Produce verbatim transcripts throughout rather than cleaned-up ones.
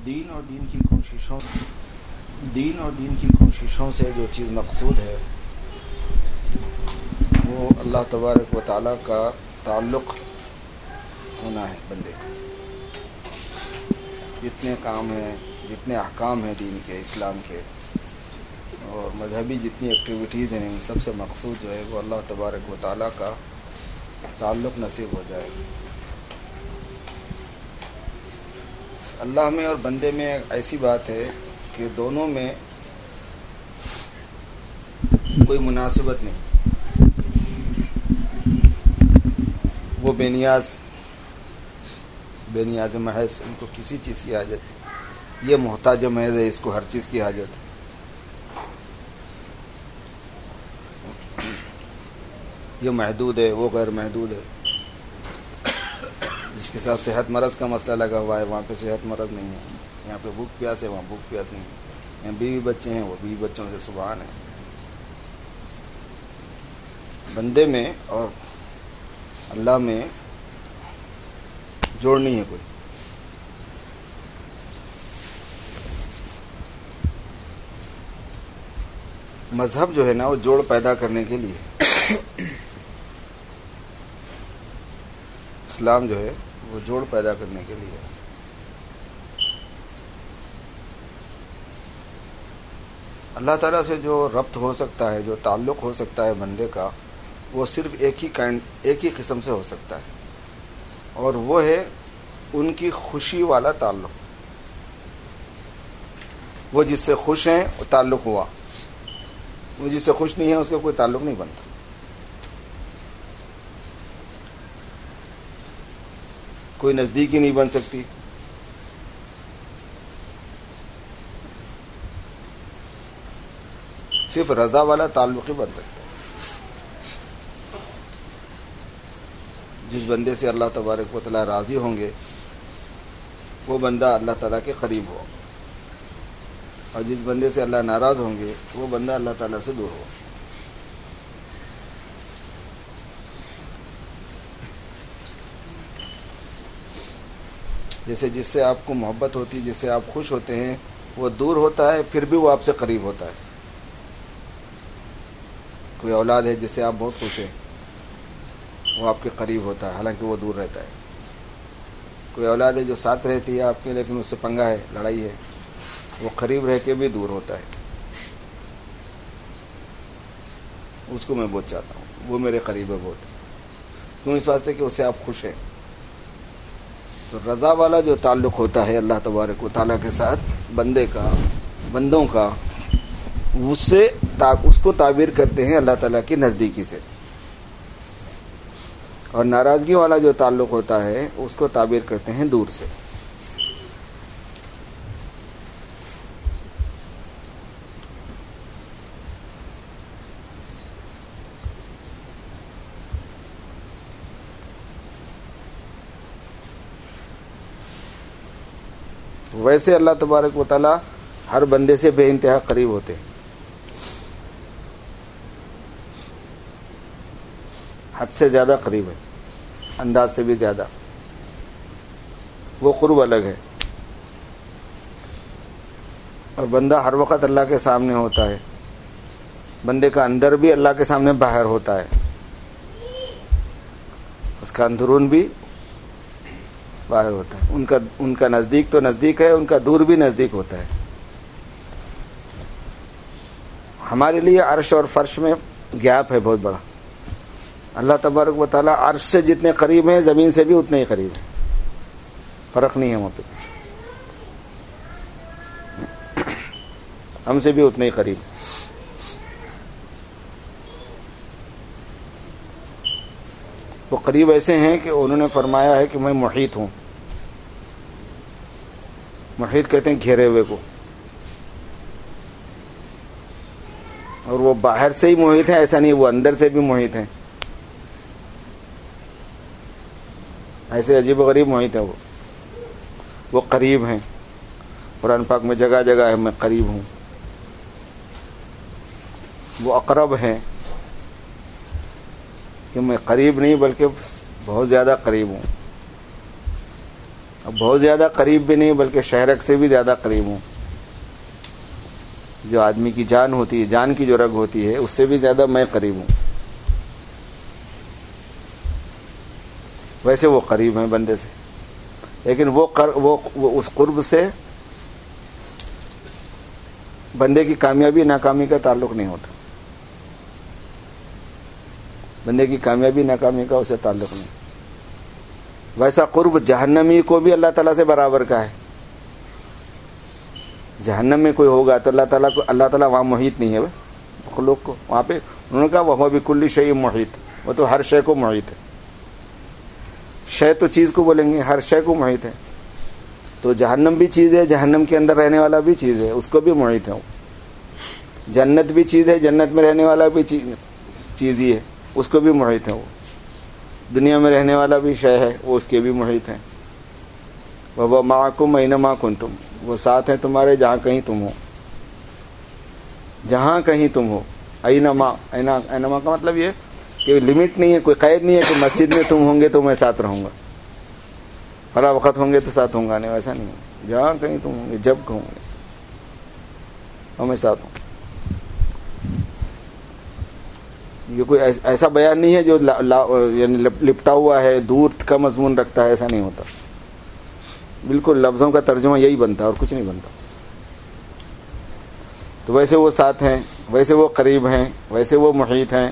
دین اور دین کی کوششوں دین اور دین کی کوششوں سے جو چیز مقصود ہے وہ اللہ تبارک و تعالیٰ کا تعلق ہونا ہے بندے کا. جتنے کام ہیں، جتنے احکام ہیں دین کے، اسلام کے اور مذہبی جتنی ایکٹیویٹیز ہیں، ان سب سے مقصود جو ہے وہ اللہ تبارک و تعالیٰ کا تعلق نصیب ہو جائے. اللہ میں اور بندے میں ایسی بات ہے کہ دونوں میں کوئی مناسبت نہیں. وہ بے نیاز بے نیاز محض، ان کو کسی چیز کی حاجت، یہ محتاج محض ہے، اس کو ہر چیز کی حاجت. یہ محدود ہے، وہ غیر محدود ہے. جس کے ساتھ صحت مرض کا مسئلہ لگا ہوا ہے وہاں پہ صحت مرض نہیں ہے، یہاں پہ بھوک پیاس ہے، وہاں بھوک پیاس نہیں ہے. یہاں بیوی بچے ہیں، وہ بیوی بچوں سے سبحان ہے. بندے میں اور اللہ میں جوڑ نہیں ہے کوئی. مذہب جو ہے نا وہ جوڑ پیدا کرنے کے لیے، اسلام جو ہے وہ جوڑ پیدا کرنے کے لیے. اللہ تعالیٰ سے جو ربط ہو سکتا ہے، جو تعلق ہو سکتا ہے بندے کا، وہ صرف ایک ہی کائنڈ ایک ہی قسم سے ہو سکتا ہے، اور وہ ہے ان کی خوشی والا تعلق. وہ جس سے خوش ہیں وہ تعلق ہوا، وہ جس سے خوش نہیں ہے اس کا کوئی تعلق نہیں بنتا. کوئی نزدیکی نہیں بن سکتی. صرف رضا والا تعلق ہی بن سکتا ہے. جس بندے سے اللہ تبارک و تعالیٰ راضی ہوں گے وہ بندہ اللہ تعالیٰ کے قریب ہو، اور جس بندے سے اللہ ناراض ہوں گے وہ بندہ اللہ تعالیٰ سے دور ہو. جیسے جس سے آپ کو محبت ہوتی، جس سے آپ خوش ہوتے ہیں، وہ دور ہوتا ہے پھر بھی وہ آپ سے قریب ہوتا ہے. کوئی اولاد ہے جس سے آپ بہت خوش ہیں، وہ آپ کے قریب ہوتا ہے حالانکہ وہ دور رہتا ہے. کوئی اولاد ہے جو ساتھ رہتی ہے آپ کے لیکن اس سے پنگا ہے، لڑائی ہے، وہ قریب رہ کے بھی دور ہوتا ہے. اس کو میں بہت چاہتا ہوں، وہ میرے قریب ہے بہت. کیوں؟ اس واسطے کہ اس سے آپ خوش ہیں. تو رضا والا جو تعلق ہوتا ہے اللہ تبارک و تعالیٰ کے ساتھ بندے کا، بندوں کا، اس سے اس کو تعبیر کرتے ہیں اللہ تعالیٰ کی نزدیکی سے. اور ناراضگی والا جو تعلق ہوتا ہے اس کو تعبیر کرتے ہیں دور سے. ویسے اللہ تبارک و تعالیٰ ہر بندے سے بے انتہا قریب ہوتے ہیں، حد سے زیادہ قریب ہے، انداز سے بھی زیادہ. وہ قرب الگ ہے. اور بندہ ہر وقت اللہ کے سامنے ہوتا ہے. بندے کا اندر بھی اللہ کے سامنے باہر ہوتا ہے، اس کا اندرون بھی باہر ہوتا ہے. ان کا ان کا نزدیک تو نزدیک ہے، ان کا دور بھی نزدیک ہوتا ہے. ہمارے لیے عرش اور فرش میں گیپ ہے بہت بڑا. اللہ تبارک و تعالیٰ عرش سے جتنے قریب ہیں زمین سے بھی اتنے ہی قریب ہیں. فرق نہیں ہے وہاں پہ کچھ. ہم سے بھی اتنے ہی قریب. وہ قریب ایسے ہیں کہ انہوں نے فرمایا ہے کہ میں محیط ہوں. محیط کہتے ہیں گھیرے ہوئے کو، اور وہ باہر سے ہی محیط ہیں ایسا نہیں، وہ اندر سے بھی محیط ہیں. ایسے عجیب و غریب محیط ہے. وہ وہ قریب ہیں. قرآن پاک میں جگہ جگہ ہے میں قریب ہوں. وہ اقرب ہیں کہ میں قریب نہیں بلکہ بہت زیادہ قریب ہوں. اب بہت زیادہ قریب بھی نہیں بلکہ شہرک سے بھی زیادہ قریب ہوں. جو آدمی کی جان ہوتی ہے, جان کی جو رگ ہوتی ہے, اس سے بھی زیادہ میں قریب ہوں. ویسے وہ قریب ہیں بندے سے, لیکن وہ, قر, وہ, وہ اس قرب سے بندے کی کامیابی ناکامی کا تعلق نہیں ہوتا. بندے کی کامیابی ناکامی کا اسے تعلق نہیں. ویسا قرب جہنمی کو بھی اللہ تعالیٰ سے برابر کا ہے. جہنم میں کوئی ہوگا تو اللہ تعالیٰ کو, اللہ تعالیٰ وہاں محیط نہیں ہے مخلوق کو. وہاں پہ انہوں نے کہا وہ بکل شیء محیط, وہ تو ہر شے کو محیط ہے. شے تو چیز کو بولیں گے, ہر شے کو محیط ہے. تو جہنم بھی چیز ہے, جہنم کے اندر رہنے والا بھی چیز ہے, اس کو بھی محیط ہے. جنت بھی چیز ہے, جنت میں رہنے والا بھی چیز ہی ہے, اس کو بھی محیط ہے. وہ دنیا میں رہنے والا بھی شے ہے, وہ اس کے بھی محیط ہے. وَهُوَ مَعَكُمْ أَيْنَمَا كُنْتُمْ, وہ ساتھ ہیں تمہارے جہاں کہیں تم ہو, جہاں کہیں تم ہو. اینما, اینما کا مطلب یہ کہ لمٹ نہیں ہے, کوئی قید نہیں ہے کہ مسجد میں تم ہوں گے تو میں ساتھ رہوں گا, فلاں وقت ہوں گے تو ساتھ ہوں گا. نہیں, ویسا نہیں ہے. جہاں کہیں تم ہوں گے, جب کہوں گے اور میں ساتھ ہوں. یہ کوئی ایسا بیان نہیں ہے جو یعنی لپٹا ہوا ہے, دور کا مضمون رکھتا ہے, ایسا نہیں ہوتا. بالکل لفظوں کا ترجمہ یہی بنتا ہے اور کچھ نہیں بنتا. تو ویسے وہ ساتھ ہیں, ویسے وہ قریب ہیں, ویسے وہ محیط ہیں.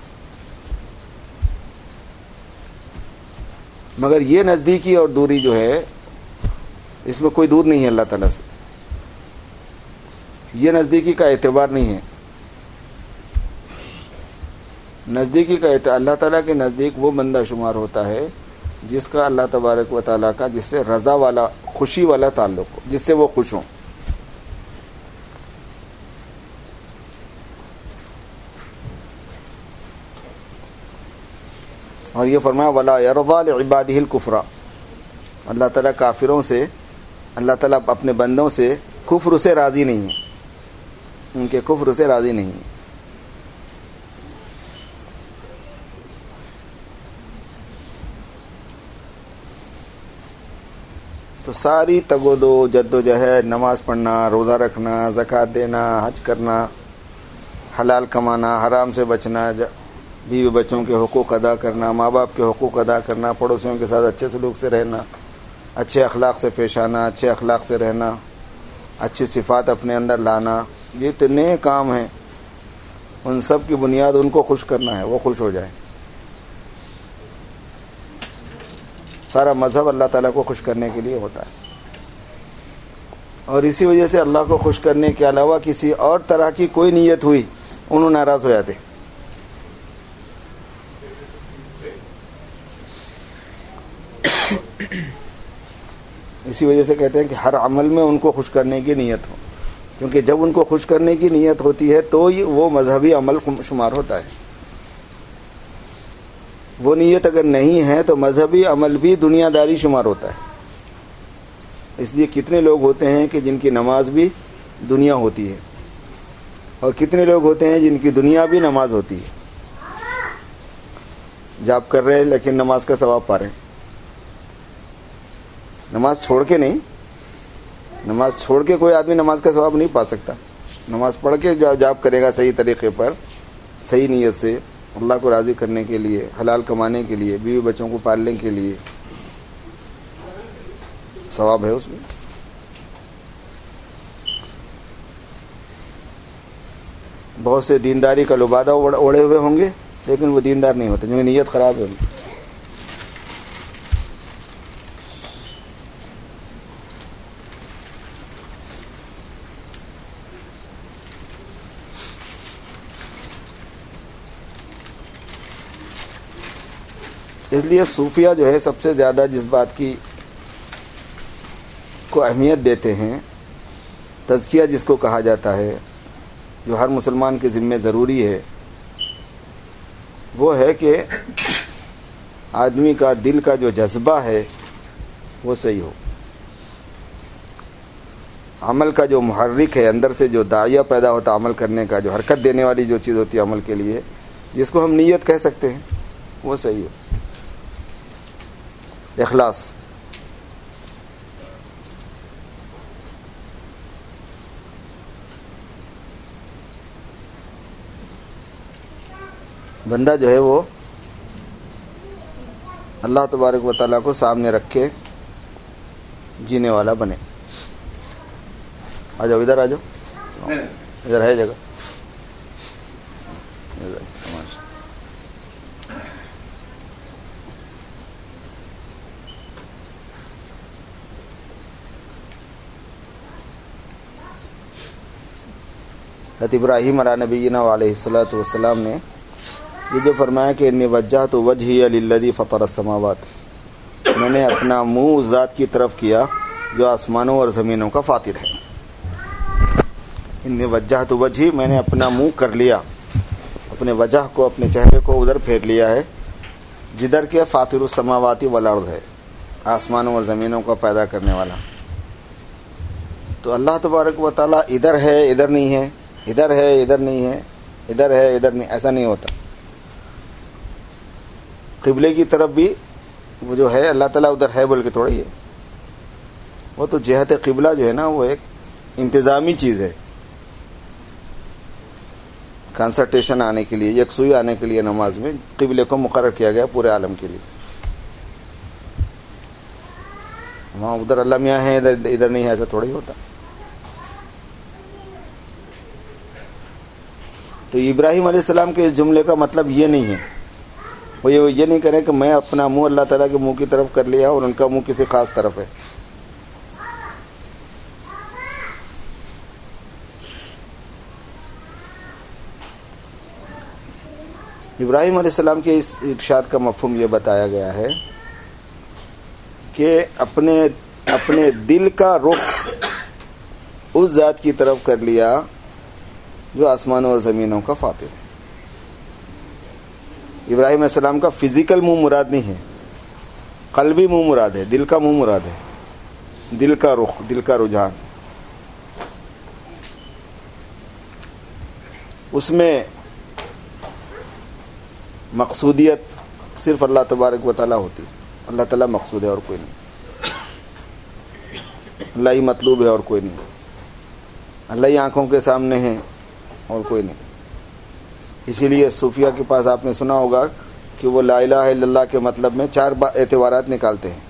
مگر یہ نزدیکی اور دوری جو ہے, اس میں کوئی دور نہیں ہے اللہ تعالیٰ سے. یہ نزدیکی کا اعتبار نہیں ہے. نزدیکی کا اعتبار, اللہ تعالیٰ کے نزدیک وہ بندہ شمار ہوتا ہے جس کا اللہ تبارک و تعالیٰ کا, جس سے رضا والا, خوشی والا تعلق ہو, جس سے وہ خوش ہوں. اور یہ فرمایا وَلَا يَرْضَى لِعِبَادِهِ الْكُفْرَ, اللہ تعالیٰ کافروں سے, اللہ تعالیٰ اپنے بندوں سے کفر سے راضی نہیں ہے, ان کے کفر سے راضی نہیں ہے. تو ساری تگ و دو, جد و جہد, نماز پڑھنا, روزہ رکھنا, زکوٰۃ دینا, حج کرنا, حلال کمانا, حرام سے بچنا, بیوی بچوں کے حقوق ادا کرنا, ماں باپ کے حقوق ادا کرنا, پڑوسیوں کے ساتھ اچھے سلوک سے رہنا, اچھے اخلاق سے پیش آنا, اچھے اخلاق سے رہنا, اچھی صفات اپنے اندر لانا, یہ اتنے کام ہیں. ان سب کی بنیاد ان کو خوش کرنا ہے, وہ خوش ہو جائیں. سارا مذہب اللہ تعالیٰ کو خوش کرنے کے لیے ہوتا ہے. اور اسی وجہ سے اللہ کو خوش کرنے کے علاوہ کسی اور طرح کی کوئی نیت ہوئی, انہوں ناراض ہو جاتے. اسی وجہ سے کہتے ہیں کہ ہر عمل میں ان کو خوش کرنے کی نیت ہو, کیونکہ جب ان کو خوش کرنے کی نیت ہوتی ہے تو وہ مذہبی عمل شمار ہوتا ہے. وہ نیت اگر نہیں ہے تو مذہبی عمل بھی دنیا داری شمار ہوتا ہے. اس لیے کتنے لوگ ہوتے ہیں کہ جن کی نماز بھی دنیا ہوتی ہے, اور کتنے لوگ ہوتے ہیں جن کی دنیا بھی نماز ہوتی ہے. جاب کر رہے ہیں لیکن نماز کا ثواب پا رہے ہیں. نماز چھوڑ کے نہیں, نماز چھوڑ کے کوئی آدمی نماز کا ثواب نہیں پا سکتا. نماز پڑھ کے جاب کرے گا صحیح طریقے پر, صحیح نیت سے, اللہ کو راضی کرنے کے لیے, حلال کمانے کے لیے, بیوی بچوں کو پالنے کے لیے, ثواب ہے اس میں. بہت سے دینداری کا لبادہ اوڑے ہوئے ہوں گے لیکن وہ دیندار نہیں ہوتے, کیونکہ نیت خراب ہے ان کی. اس لیے صوفیہ جو ہے سب سے زیادہ جس بات کی کو اہمیت دیتے ہیں, تزکیہ جس کو کہا جاتا ہے, جو ہر مسلمان کے ذمہ ضروری ہے, وہ ہے کہ آدمی کا دل کا جو جذبہ ہے وہ صحیح ہو. عمل کا جو محرک ہے, اندر سے جو داعیہ پیدا ہوتا عمل کرنے کا, جو حرکت دینے والی جو چیز ہوتی ہے عمل کے لیے, جس کو ہم نیت کہہ سکتے ہیں, وہ صحیح ہو. اخلاص, بندہ جو ہے وہ اللہ تبارک و تعالیٰ کو سامنے رکھ کے جینے والا بنے. آ جاؤ ادھر آ جاؤ, ادھر ہے جگہ. حضرت ابراہیم علیہ نبینا علیہ الصلوۃ والسلام نے یہ جو فرمایا کہ انی وجہت وجہی للذی فطر السماوات, میں نے اپنا منہ اس ذات کی طرف کیا جو آسمانوں اور زمینوں کا فاطر ہے. انی وجہت وجہی, میں نے اپنا منہ کر لیا, اپنے وجہ کو, اپنے چہرے کو ادھر پھیر لیا ہے جدھر کے فاطر السماواتی والارض ہے, آسمانوں اور زمینوں کا پیدا کرنے والا. تو اللہ تبارک و تعالیٰ ادھر ہے ادھر نہیں ہے, ادھر ہے ادھر نہیں ہے, ادھر ہے ادھر نہیں, ایسا نہیں ہوتا. قبلے کی طرف بھی وہ جو ہے اللہ تعالیٰ ادھر ہے بول کے تھوڑا ہی ہے. وہ تو جہت قبلہ جو ہے نا وہ ایک انتظامی چیز ہے, کنسنٹریشن آنے کے لیے, یکسوئی آنے کے لیے نماز میں قبلے کو مقرر کیا گیا پورے عالم کے لیے. وہاں ادھر اللہ میاں ہے ادھر ادھر نہیں ہے ایسا تھوڑا ہی ہوتا. تو ابراہیم علیہ السلام کے اس جملے کا مطلب یہ نہیں ہے, وہ یہ نہیں کریں کہ میں اپنا منہ اللہ تعالیٰ کے منہ کی طرف کر لیا اور ان کا منہ کسی خاص طرف ہے. ابراہیم علیہ السلام کے اس ارشاد کا مفہوم یہ بتایا گیا ہے کہ اپنے اپنے دل کا رخ اس ذات کی طرف کر لیا جو آسمانوں اور زمینوں کا فاطر ہے. ابراہیم علیہ السلام کا فزیکل منہ مراد نہیں ہے, قلبی منہ مراد ہے, دل کا منہ مراد ہے, دل کا رخ, دل کا رجحان. اس میں مقصودیت صرف اللہ تبارک و تعالیٰ ہوتی, اللہ تعالیٰ مقصود ہے اور کوئی نہیں, اللہ ہی مطلوب ہے اور کوئی نہیں, اللہ ہی آنکھوں کے سامنے ہے اور کوئی نہیں. اسی لیے صوفیہ کے پاس آپ نے سنا ہوگا کہ وہ لا الہ الا اللہ کے مطلب میں چار اعتبارات نکالتے ہیں.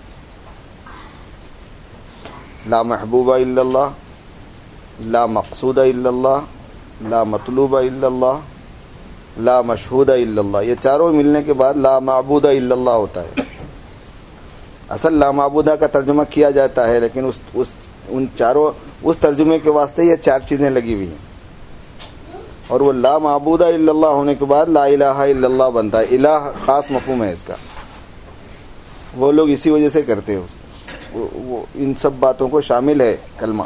لا محبوب الا اللہ, لا مقصود الا اللہ, لا مطلوب الا اللہ, لا مشہود الا اللہ. یہ چاروں ملنے کے بعد لا معبود الا اللہ ہوتا ہے. اصل لا معبودہ کا ترجمہ کیا جاتا ہے لیکن اس, اس ان چاروں اس ترجمے کے واسطے یہ چار چیزیں لگی ہوئی ہیں, اور وہ لا معبود الا اللہ ہونے کے بعد لا الہ الا اللہ بنتا ہے. الہ خاص مفہوم ہے اس کا, وہ لوگ اسی وجہ سے کرتے ہیں اس کو, وہ, وہ ان سب باتوں کو شامل ہے کلمہ.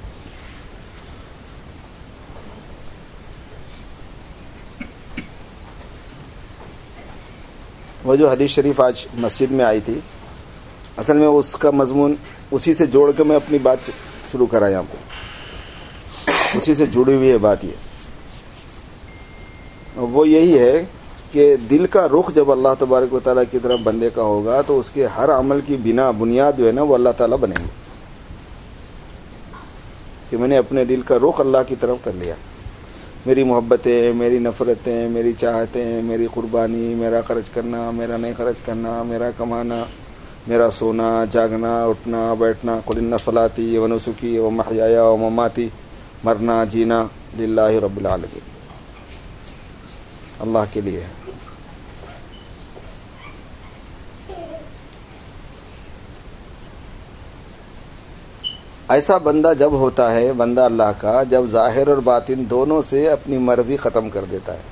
وہ جو حدیث شریف آج مسجد میں آئی تھی, اصل میں اس کا مضمون اسی سے جوڑ کے میں اپنی بات شروع کرا یہاں پہ, اسی سے جڑی ہوئی ہے بات. یہ وہ یہی ہے کہ دل کا رخ جب اللہ تبارک و تعالیٰ کی طرف بندے کا ہوگا تو اس کے ہر عمل کی بنا بنیاد جو ہے نا وہ اللہ تعالیٰ بنیں گے کہ میں نے اپنے دل کا رخ اللہ کی طرف کر لیا. میری محبتیں, میری نفرتیں, میری چاہتیں, میری قربانی, میرا خرچ کرنا, میرا نہیں خرچ کرنا, میرا کمانا, میرا سونا, جاگنا, اٹھنا, بیٹھنا, قل ان صلاتی و نسکی و محیایا و مماتی, مرنا جینا للہ رب العالمین, اللہ کے لیے. ایسا بندہ جب ہوتا ہے, بندہ اللہ کا, جب ظاہر اور باطن دونوں سے اپنی مرضی ختم کر دیتا ہے.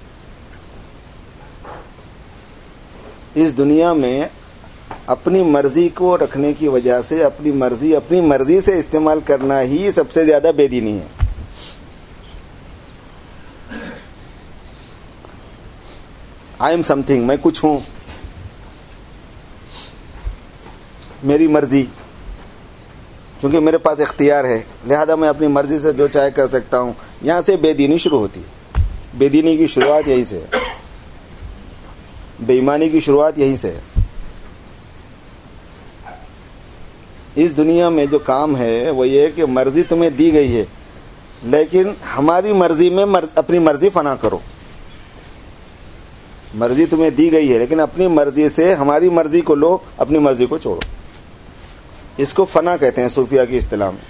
اس دنیا میں اپنی مرضی کو رکھنے کی وجہ سے اپنی مرضی اپنی مرضی سے استعمال کرنا ہی سب سے زیادہ بے دینی ہے. آئی ایم سم تھنگ, میں کچھ ہوں, میری مرضی, کیونکہ میرے پاس اختیار ہے لہذا میں اپنی مرضی سے جو چاہے کر سکتا ہوں. یہاں سے بے دینی شروع ہوتی ہے. بے دینی کی شروعات یہیں سے ہے, بے ایمانی کی شروعات یہیں سے ہے. اس دنیا میں جو کام ہے وہ یہ ہے کہ مرضی تمہیں دی گئی ہے لیکن ہماری مرضی میں مرض, اپنی مرضی فنا کرو. مرضی تمہیں دی گئی ہے لیکن اپنی مرضی سے ہماری مرضی کو لو, اپنی مرضی کو چھوڑو. اس کو فنا کہتے ہیں صوفیہ کی اصطلاح میں.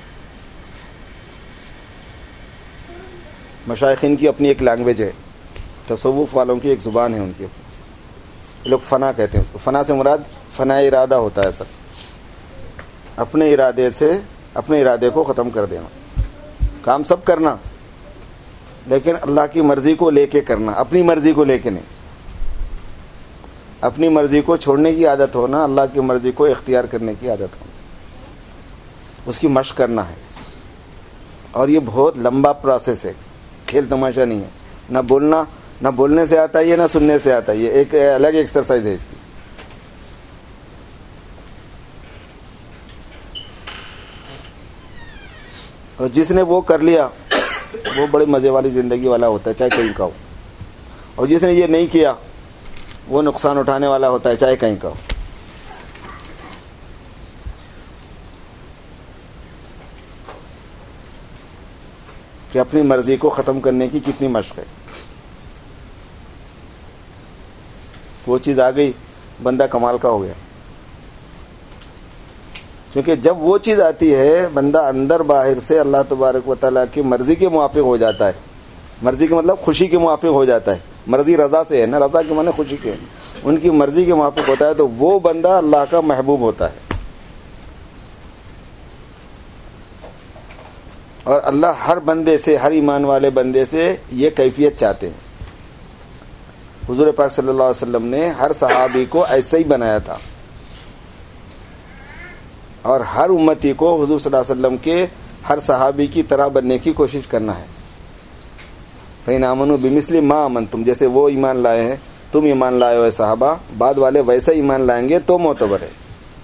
مشائخین کی اپنی ایک لینگویج ہے, تصوف والوں کی ایک زبان ہے ان کی, لوگ فنا کہتے ہیں اس کو. فنا سے مراد فنا ارادہ ہوتا ہے سر, اپنے ارادے سے اپنے ارادے کو ختم کر دینا. کام سب کرنا لیکن اللہ کی مرضی کو لے کے کرنا, اپنی مرضی کو لے کے نہیں. اپنی مرضی کو چھوڑنے کی عادت ہونا, اللہ کی مرضی کو اختیار کرنے کی عادت ہونا, اس کی مشق کرنا ہے. اور یہ بہت لمبا پروسیس ہے, کھیل تماشا نہیں ہے. نہ بولنا نہ بولنے سے آتا ہے یہ, نہ سننے سے آتا ہے یہ, ایک الگ ایکسرسائز ہے اس کی. اور جس نے وہ کر لیا وہ بڑی مزے والی زندگی والا ہوتا ہے, چاہے کہیں کا ہو. اور جس نے یہ نہیں کیا وہ نقصان اٹھانے والا ہوتا ہے, چاہے کہیں کا ہو. کہ اپنی مرضی کو ختم کرنے کی کتنی مشق ہے. وہ چیز آ گئی, بندہ کمال کا ہو گیا. کیونکہ جب وہ چیز آتی ہے بندہ اندر باہر سے اللہ تبارک و تعالیٰ کی مرضی کے موافق ہو جاتا ہے. مرضی کے مطلب خوشی کے موافق ہو جاتا ہے. مرضی رضا سے ہے نا, رضا کے معنی خوشی کے, ان کی مرضی کے موافق ہوتا ہے تو وہ بندہ اللہ کا محبوب ہوتا ہے. اور اللہ ہر بندے سے, ہر ایمان والے بندے سے یہ کیفیت چاہتے ہیں. حضور پاک صلی اللہ علیہ وسلم نے ہر صحابی کو ایسا ہی بنایا تھا, اور ہر امتی کو حضور صلی اللہ علیہ وسلم کے ہر صحابی کی طرح بننے کی کوشش کرنا ہے. فَإِنْ آمَنُوا بِمِثْلِ مَا آمَنْتُمْ, جیسے وہ ایمان لائے ہیں تم ایمان لائے ہو صحابہ, بعد والے ویسا ایمان لائیں گے تو معتبر ہے.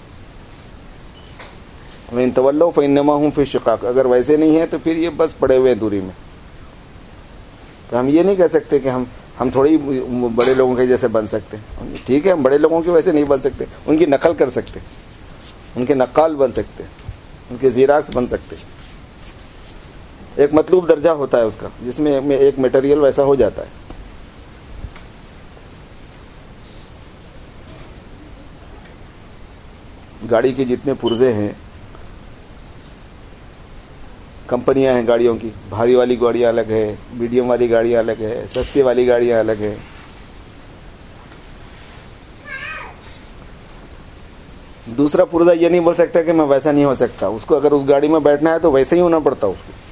وَإِنْ تَوَلَّوْا فَإِنَّمَا هُمْ فِي شِقَاقٍ, اگر ویسے نہیں ہیں تو پھر یہ بس پڑے ہوئے ہیں دوری میں. تو ہم یہ نہیں کہہ سکتے کہ ہم ہم تھوڑی بڑے لوگوں کے جیسے بن سکتے ہیں. ٹھیک ہے, ہم بڑے لوگوں کے ویسے نہیں بن سکتے, ان کی نقل کر سکتے, ان کے نقال بن سکتے, ان کے زیراکس بن سکتے. ایک مطلوب درجہ ہوتا ہے اس کا جس میں ایک میٹیریل ویسا ہو جاتا ہے. گاڑی کے جتنے پرزے ہیں, کمپنیاں ہیں گاڑیوں کی, بھاری والی گاڑیاں الگ ہے, میڈیم والی گاڑیاں الگ ہے, سستی والی گاڑیاں الگ ہے. دوسرا پرزا یہ نہیں بول سکتا کہ میں ویسا نہیں ہو سکتا. اس کو اگر اس گاڑی میں بیٹھنا ہے تو ویسے ہی ہونا پڑتا اس کو.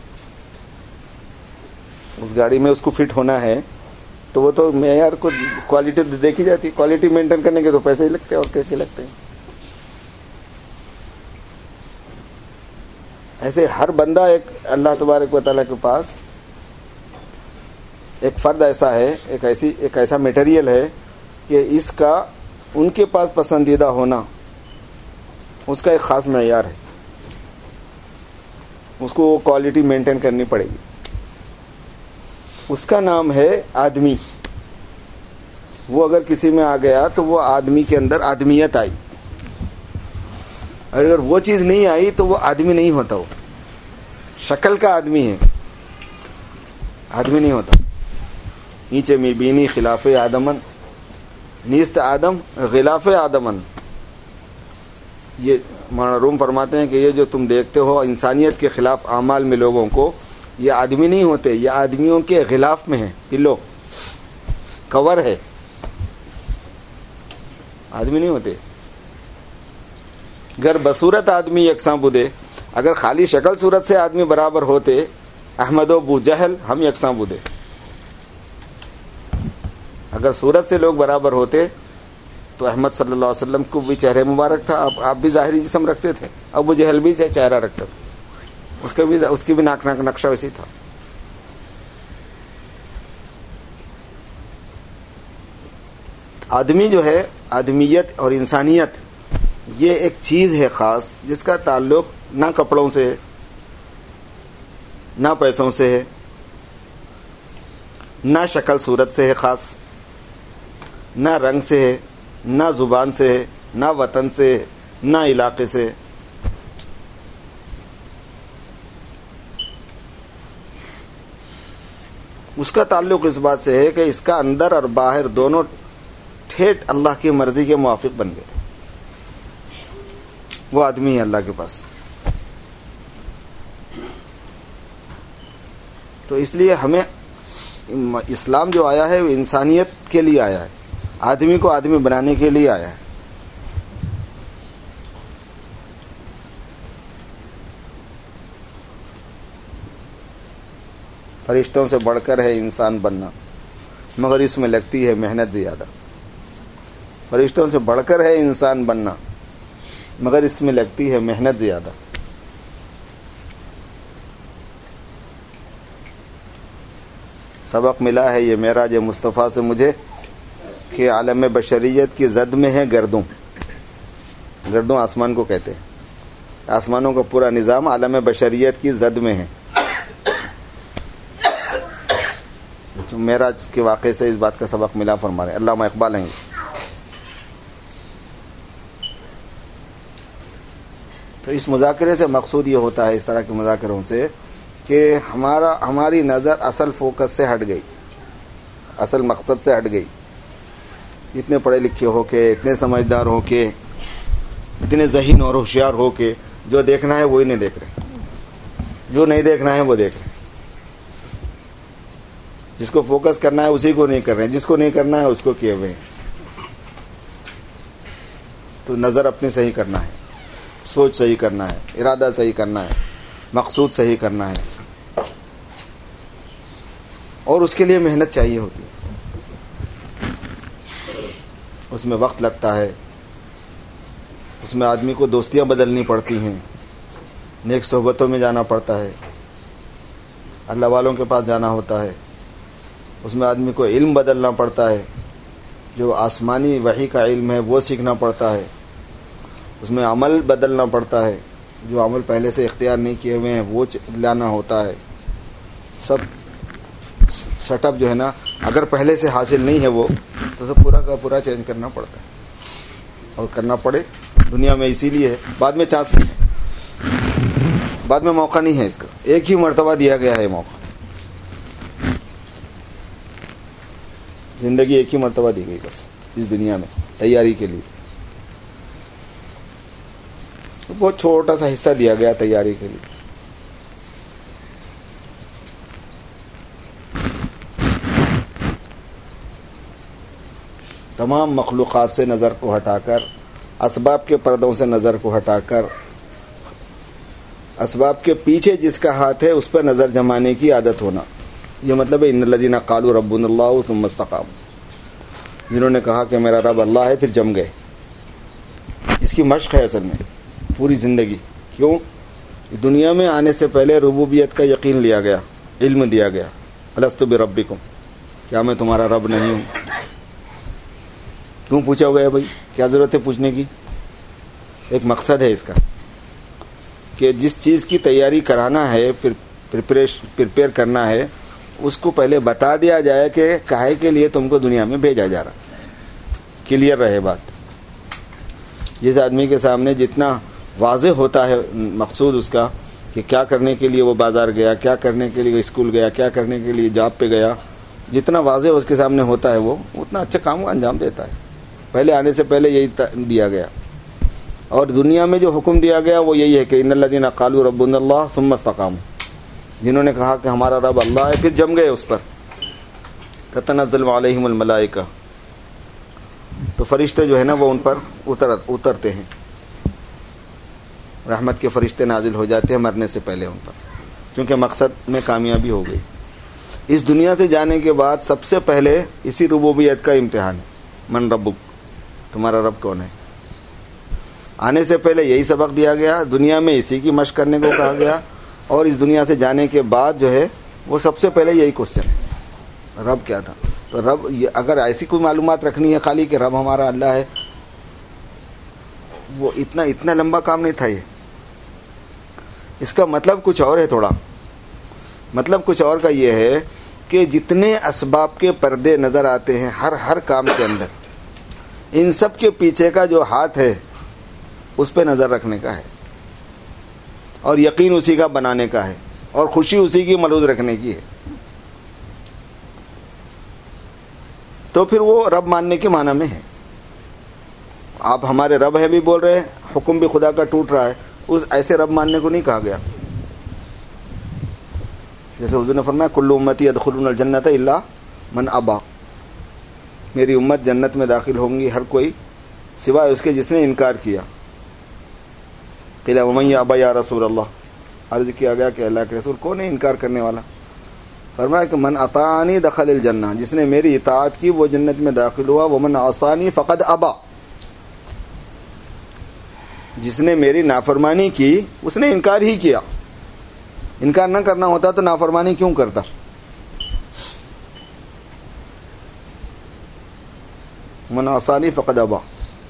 اس گاڑی میں اس کو فٹ ہونا ہے تو وہ تو معیار کو کوالٹی دیکھی جاتی ہے. کوالٹی مینٹین کرنے کے تو پیسے ہی لگتے ہیں اور کیسے لگتے ہیں. ایسے ہر بندہ ایک اللہ تبارک و تعالیٰ کے پاس ایک فرد ایسا ہے, ایک ایسی ایک ایسا میٹیریل ہے کہ اس کا ان کے پاس پسندیدہ ہونا اس کا ایک خاص معیار ہے. اس کو وہ کوالٹی مینٹین کرنی پڑے گی. اس کا نام ہے آدمی. وہ اگر کسی میں آ گیا تو وہ آدمی کے اندر آدمیت آئی, اگر وہ چیز نہیں آئی تو وہ آدمی نہیں ہوتا. وہ شکل کا آدمی ہے, آدمی نہیں ہوتا. نیچے می بینی خلاف آدمن نیست آدم غلاف آدمن. یہ مولانا روم فرماتے ہیں کہ یہ جو تم دیکھتے ہو انسانیت کے خلاف اعمال میں لوگوں کو, یہ آدمی نہیں ہوتے, یہ آدمیوں کے غلاف میں ہیں, پلو کور ہے, آدمی نہیں ہوتے. گر بصورت آدمی یکساں بودے, اگر خالی شکل صورت سے آدمی برابر ہوتے, احمد و بو جہل ہم یکساں بودے. اگر صورت سے لوگ برابر ہوتے تو احمد صلی اللہ علیہ وسلم کو بھی چہرے مبارک تھا, آپ آپ بھی ظاہری جسم رکھتے تھے, ابو جہل بھی چہرہ رکھتا تھا, اس کا بھی اس کی بھی ناک ناک نقشہ ویسی تھا. آدمی جو ہے, آدمیت اور انسانیت یہ ایک چیز ہے خاص جس کا تعلق نہ کپڑوں سے ہے, نہ پیسوں سے ہے, نہ شکل صورت سے ہے خاص, نہ رنگ سے ہے, نہ زبان سے ہے, نہ وطن سے ہے, نہ علاقے سے. اس کا تعلق اس بات سے ہے کہ اس کا اندر اور باہر دونوں ٹھیٹ اللہ کی مرضی کے موافق بن گئے. وہ آدمی ہے اللہ کے پاس. تو اس لیے ہمیں اسلام جو آیا ہے وہ انسانیت کے لیے آیا ہے, آدمی کو آدمی بنانے کے لیے آیا ہے. فرشتوں سے بڑھ کر ہے انسان بننا, مگر اس میں لگتی ہے محنت زیادہ. فرشتوں سے بڑھ کر ہے انسان بننا, مگر اس میں لگتی ہے محنت زیادہ. سبق ملا ہے یہ معراج مصطفیٰ سے مجھے کہ عالم بشریت کی زد میں ہے گردوں. گردوں آسمان کو کہتے ہیں, آسمانوں کا پورا نظام عالم بشریت کی زد میں ہے. معراج کے واقعے سے اس بات کا سبق ملا فرما رہے علامہ اقبال ہیں. تو اس مذاکرے سے مقصود یہ ہوتا ہے, اس طرح کے مذاکروں سے, کہ ہمارا ہماری نظر اصل فوکس سے ہٹ گئی, اصل مقصد سے ہٹ گئی. اتنے پڑھے لکھے ہو کے, اتنے سمجھدار ہو کے, اتنے ذہین اور ہوشیار ہو کے جو دیکھنا ہے وہی نہیں دیکھ رہے, جو نہیں دیکھنا ہے وہ دیکھ رہے. جس کو فوکس کرنا ہے اسی کو نہیں کر رہے ہیں, جس کو نہیں کرنا ہے اس کو کیے ہوئے ہیں. تو نظر اپنی صحیح کرنا ہے, سوچ صحیح کرنا ہے, ارادہ صحیح کرنا ہے, مقصود صحیح کرنا ہے, اور اس کے لیے محنت چاہیے ہوتی ہے. اس میں وقت لگتا ہے, اس میں آدمی کو دوستیاں بدلنی پڑتی ہیں, نیک صحبتوں میں جانا پڑتا ہے, اللہ والوں کے پاس جانا ہوتا ہے. اس میں آدمی کو علم بدلنا پڑتا ہے, جو آسمانی وحی کا علم ہے وہ سیکھنا پڑتا ہے. اس میں عمل بدلنا پڑتا ہے, جو عمل پہلے سے اختیار نہیں کیے ہوئے ہیں وہ لانا ہوتا ہے. سب سیٹ اپ جو ہے نا, اگر پہلے سے حاصل نہیں ہے وہ, تو سب پورا کا پورا چینج کرنا پڑتا ہے. اور کرنا پڑے دنیا میں اسی لیے ہے, بعد میں چانس نہیں ہے, بعد میں موقع نہیں ہے اس کا, ایک ہی مرتبہ دیا گیا ہے موقع. زندگی ایک ہی مرتبہ دی گئی بس اس دنیا میں تیاری کے لیے. بہت چھوٹا سا حصہ دیا گیا تیاری کے لیے. تمام مخلوقات سے نظر کو ہٹا کر, اسباب کے پردوں سے نظر کو ہٹا کر, اسباب کے پیچھے جس کا ہاتھ ہے اس پر نظر جمانے کی عادت ہونا. یہ مطلب ہے ان الذین قالوا ربنا اللہ ثم استقاموا, جنہوں نے کہا کہ میرا رب اللہ ہے پھر جم گئے. اس کی مشق ہے اصل میں پوری زندگی. کیوں؟ دنیا میں آنے سے پہلے ربوبیت کا یقین لیا گیا, علم دیا گیا, الست بربکم, کیا میں تمہارا رب نہیں ہوں. کیوں پوچھا گیا بھائی, کیا ضرورت ہے پوچھنے کی؟ ایک مقصد ہے اس کا کہ جس چیز کی تیاری کرانا ہے, پھر پریپریشن پریپیئر کرنا ہے, اس کو پہلے بتا دیا جائے کہ کاہے کے لیے تم کو دنیا میں بھیجا جا رہا. کلیئر رہے بات. جس آدمی کے سامنے جتنا واضح ہوتا ہے مقصود اس کا کہ کیا کرنے کے لیے وہ بازار گیا, کیا کرنے کے لیے وہ اسکول گیا, کیا کرنے کے لیے جاب پہ گیا, جتنا واضح اس کے سامنے ہوتا ہے وہ اتنا اچھا کام کو انجام دیتا ہے. پہلے آنے سے پہلے یہی دیا گیا. اور دنیا میں جو حکم دیا گیا وہ یہی ہے کہ ان الذین قالوا ربنا اللہ ثم استقاموا, جنہوں نے کہا کہ ہمارا رب اللہ ہے پھر جم گئے اس پر. تتنزل علیہم الملائکہ, تو فرشتے جو ہے نا وہ ان پر اتر اترتے ہیں, رحمت کے فرشتے نازل ہو جاتے ہیں مرنے سے پہلے ان پر, چونکہ مقصد میں کامیابی ہو گئی. اس دنیا سے جانے کے بعد سب سے پہلے اسی ربوبیت کا امتحان ہے, من ربک, تمہارا رب کون ہے. آنے سے پہلے یہی سبق دیا گیا, دنیا میں اسی کی مشق کرنے کو کہا گیا, اور اس دنیا سے جانے کے بعد جو ہے وہ سب سے پہلے یہی کوشچن ہے, رب کیا تھا. تو رب اگر ایسی کوئی معلومات رکھنی ہے خالی کہ رب ہمارا اللہ ہے, وہ اتنا اتنا لمبا کام نہیں تھا. یہ اس کا مطلب کچھ اور ہے. تھوڑا مطلب کچھ اور کا یہ ہے کہ جتنے اسباب کے پردے نظر آتے ہیں ہر ہر کام کے اندر, ان سب کے پیچھے کا جو ہاتھ ہے اس پہ نظر رکھنے کا ہے, اور یقین اسی کا بنانے کا ہے, اور خوشی اسی کی ملحوظ رکھنے کی ہے. تو پھر وہ رب ماننے کے معنی میں ہے. آپ ہمارے رب ہیں بھی بول رہے ہیں, حکم بھی خدا کا ٹوٹ رہا ہے, اس ایسے رب ماننے کو نہیں کہا گیا. جیسے حضور نے فرمایا کل امتی یدخلون الجنت الا من ابا, میری امت جنت میں داخل ہوں گی ہر کوئی سوائے اس کے جس نے انکار کیا. قیل ومن یابا یا رسول اللہ, عرض کیا گیا کہ اللہ کے رسول کون ہے انکار کرنے والا؟ فرمایا کہ من اطاعنی دخل الجنہ, جس نے میری اطاعت کی وہ جنت میں داخل ہوا. ومن عصانی فقد ابا, جس نے میری نافرمانی کی اس نے انکار ہی کیا. انکار نہ کرنا ہوتا تو نافرمانی کیوں کرتا؟ من عصانی فقد ابا.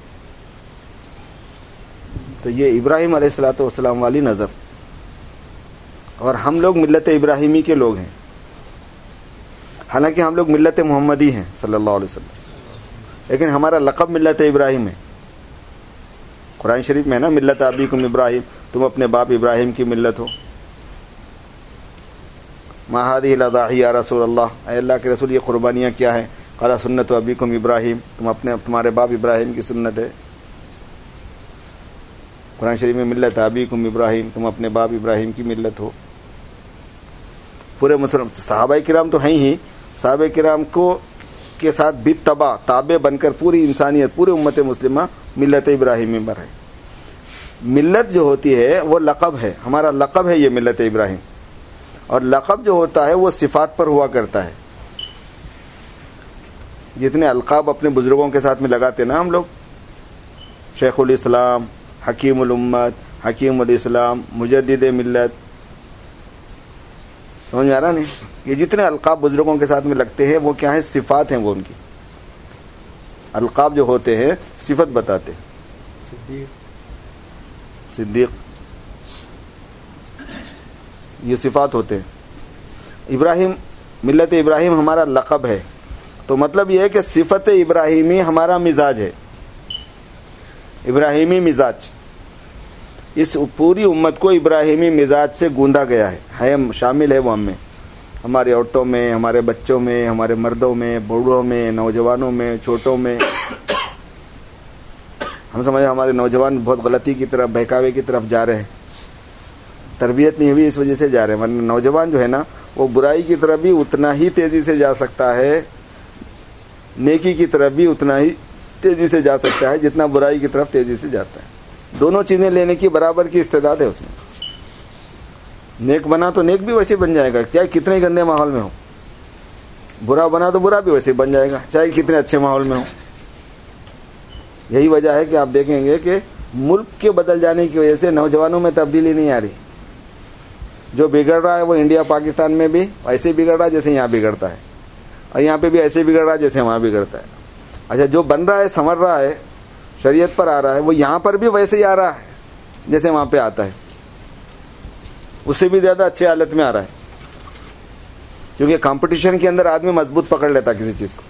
تو یہ ابراہیم علیہ الصلوۃ والسلام والی نظر. اور ہم لوگ ملت ابراہیمی کے لوگ ہیں, حالانکہ ہم لوگ ملت محمدی ہیں صلی اللہ علیہ وسلم, لیکن ہمارا لقب ملت ابراہیم ہے. قرآن شریف میں ہے نا ملت ابیکم ابراہیم, تم اپنے باپ ابراہیم کی ملت ہو. ما هذه الاضاحی یا رسول اللہ, اے اللہ کے رسول یہ قربانیاں کیا ہیں؟ قال سنت ابیکم ابراہیم, تم اپنے تمہارے باپ ابراہیم کی سنت ہے. قرآن شریف میں ملت ابیکم ابراہیم, تم اپنے باپ ابراہیم کی ملت ہو. پورے مسلم صحابہ کرام تو ہیں ہی, صحابہ کرام کو کے ساتھ بتبع تابع بن کر پوری انسانیت, پوری امت مسلمہ ملت ابراہیمی پر ہے. ملت جو ہوتی ہے وہ لقب ہے, ہمارا لقب ہے یہ ملت ابراہیم. اور لقب جو ہوتا ہے وہ صفات پر ہوا کرتا ہے. جتنے القاب اپنے بزرگوں کے ساتھ میں لگاتے نا ہم لوگ, شیخ الاسلام, حکیم الامت, حکیم الاسلام, مجدد ملت, سمجھ میں آ رہا نہیں؟ یہ جتنے القاب بزرگوں کے ساتھ میں لگتے ہیں وہ کیا ہیں؟ صفات ہیں وہ ان کی. القاب جو ہوتے ہیں صفت بتاتے ہیں. صدیق صدیق یہ صفات ہوتے ہیں. ابراہیم ملت ابراہیم ہمارا لقب ہے, تو مطلب یہ ہے کہ صفت ابراہیمی ہمارا مزاج ہے, ابراہیمی مزاج. اس پوری امت کو ابراہیمی مزاج سے گوندا گیا ہے, ہے شامل ہے وہ ہم میں, ہماری عورتوں میں, ہمارے بچوں میں, ہمارے مردوں میں, بوڑھوں میں, نوجوانوں میں, چھوٹوں میں. ہم سمجھیں ہمارے نوجوان بہت غلطی کی طرف, بہکاوے کی طرف جا رہے ہیں, تربیت نہیں ہوئی اس وجہ سے جا رہے ہیں. ورنہ نوجوان جو ہے نا وہ برائی کی طرف بھی اتنا ہی تیزی سے جا سکتا ہے, نیکی کی طرف بھی اتنا ہی تیزی سے جا سکتا ہے جتنا برائی کی طرف تیزی سے جاتا ہے. دونوں چیزیں لینے کی برابر کی استعداد ہے اس میں. نیک بنا تو نیک بھی ویسے بن جائے گا, چاہے کتنے گندے ماحول میں ہو. برا بنا تو برا بھی ویسے بن جائے گا, چاہے کتنے اچھے ماحول میں ہو. یہی وجہ ہے کہ آپ دیکھیں گے کہ ملک کے بدل جانے کی وجہ سے نوجوانوں میں تبدیلی نہیں آ رہی. جو بگڑ رہا ہے وہ انڈیا پاکستان میں بھی ایسے بگڑ رہا ہے جیسے یہاں بگڑتا ہے, اور یہاں پہ بھی ایسے بگڑ رہا ہے جیسے وہاں بگڑتا ہے. اچھا جو بن رہا ہے, سنور رہا ہے, شریعت پر آ رہا ہے, وہ یہاں پر بھی ویسے ہی آ رہا ہے جیسے وہاں پہ آتا ہے, اس سے بھی زیادہ اچھی حالت میں آ رہا ہے. کیونکہ کمپٹیشن کے اندر آدمی مضبوط پکڑ لیتا کسی چیز کو.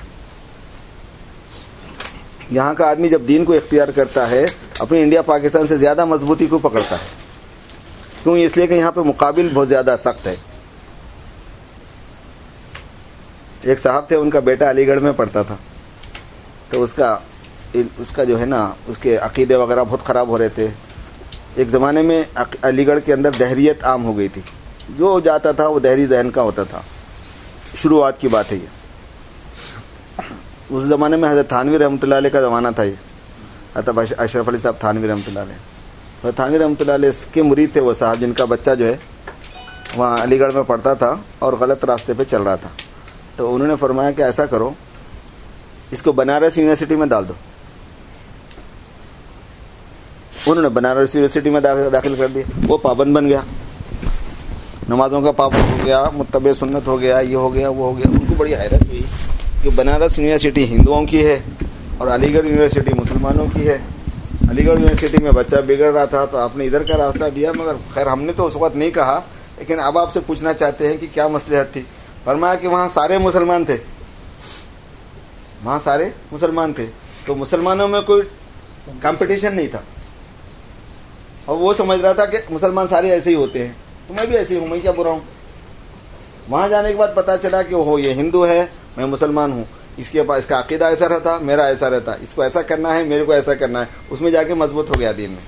یہاں کا آدمی جب دین کو اختیار کرتا ہے اپنی انڈیا پاکستان سے زیادہ مضبوطی کو پکڑتا ہے. کیوں؟ اس لیے کہ یہاں پہ مقابل بہت زیادہ سخت ہے. ایک صاحب تھے, ان کا بیٹا علی گڑھ میں پڑھتا تھا, تو اس کا اس کا جو ہے نا اس کے عقیدے وغیرہ بہت خراب ہو رہے تھے. ایک زمانے میں علی گڑھ کے اندر دہریت عام ہو گئی تھی, جو جاتا تھا وہ دہری ذہن کا ہوتا تھا. شروعات کی بات ہے یہ. اس زمانے میں حضرت تھانوی رحمۃ اللہ علیہ کا زمانہ تھا. یہ حضرت اشرف علی صاحب تھانوی رحمۃ اللہ علیہ, حضرت تھانوی رحمۃ اللہ علیہ کے مرید تھے وہ صاحب, جن کا بچہ جو ہے وہاں علی گڑھ میں پڑھتا تھا اور غلط راستے پہ چل رہا تھا. تو انہوں نے فرمایا کہ ایسا کرو, اس کو بنارس یونیورسٹی میں ڈال دو. انہوں نے بنارس یونیورسٹی میں داخل کر دیا. وہ پابند بن گیا, نمازوں کا پابند ہو گیا, متبع سنت ہو گیا, یہ ہو گیا, وہ ہو گیا. ان کو بڑی حیرت ہوئی کہ بنارس یونیورسٹی ہندوؤں کی ہے اور علی گڑھ یونیورسٹی مسلمانوں کی ہے. علی گڑھ یونیورسٹی میں بچہ بگڑ رہا تھا تو آپ نے ادھر کا راستہ دیا, مگر خیر ہم نے تو اس وقت نہیں کہا, لیکن اب آپ سے پوچھنا چاہتے ہیں کہ کیا مصلحت تھی. فرمایا کہ وہاں سارے مسلمان تھے, وہاں سارے مسلمان تھے, تو مسلمانوں میں کوئی کمپٹیشن نہیں تھا, اور وہ سمجھ رہا تھا کہ مسلمان سارے ایسے ہی ہوتے ہیں, تو میں بھی ایسے ہی ہوں, میں کیا برا ہوں. وہاں جانے کے بعد پتا چلا کہ وہ یہ ہندو ہے, میں مسلمان ہوں, اس کے پاس اس کا عقیدہ ایسا رہتا، میرا ایسا رہتا، اس کو ایسا کرنا ہے، میرے کو ایسا کرنا ہے، اس میں جا کے مضبوط ہو گیا دین میں.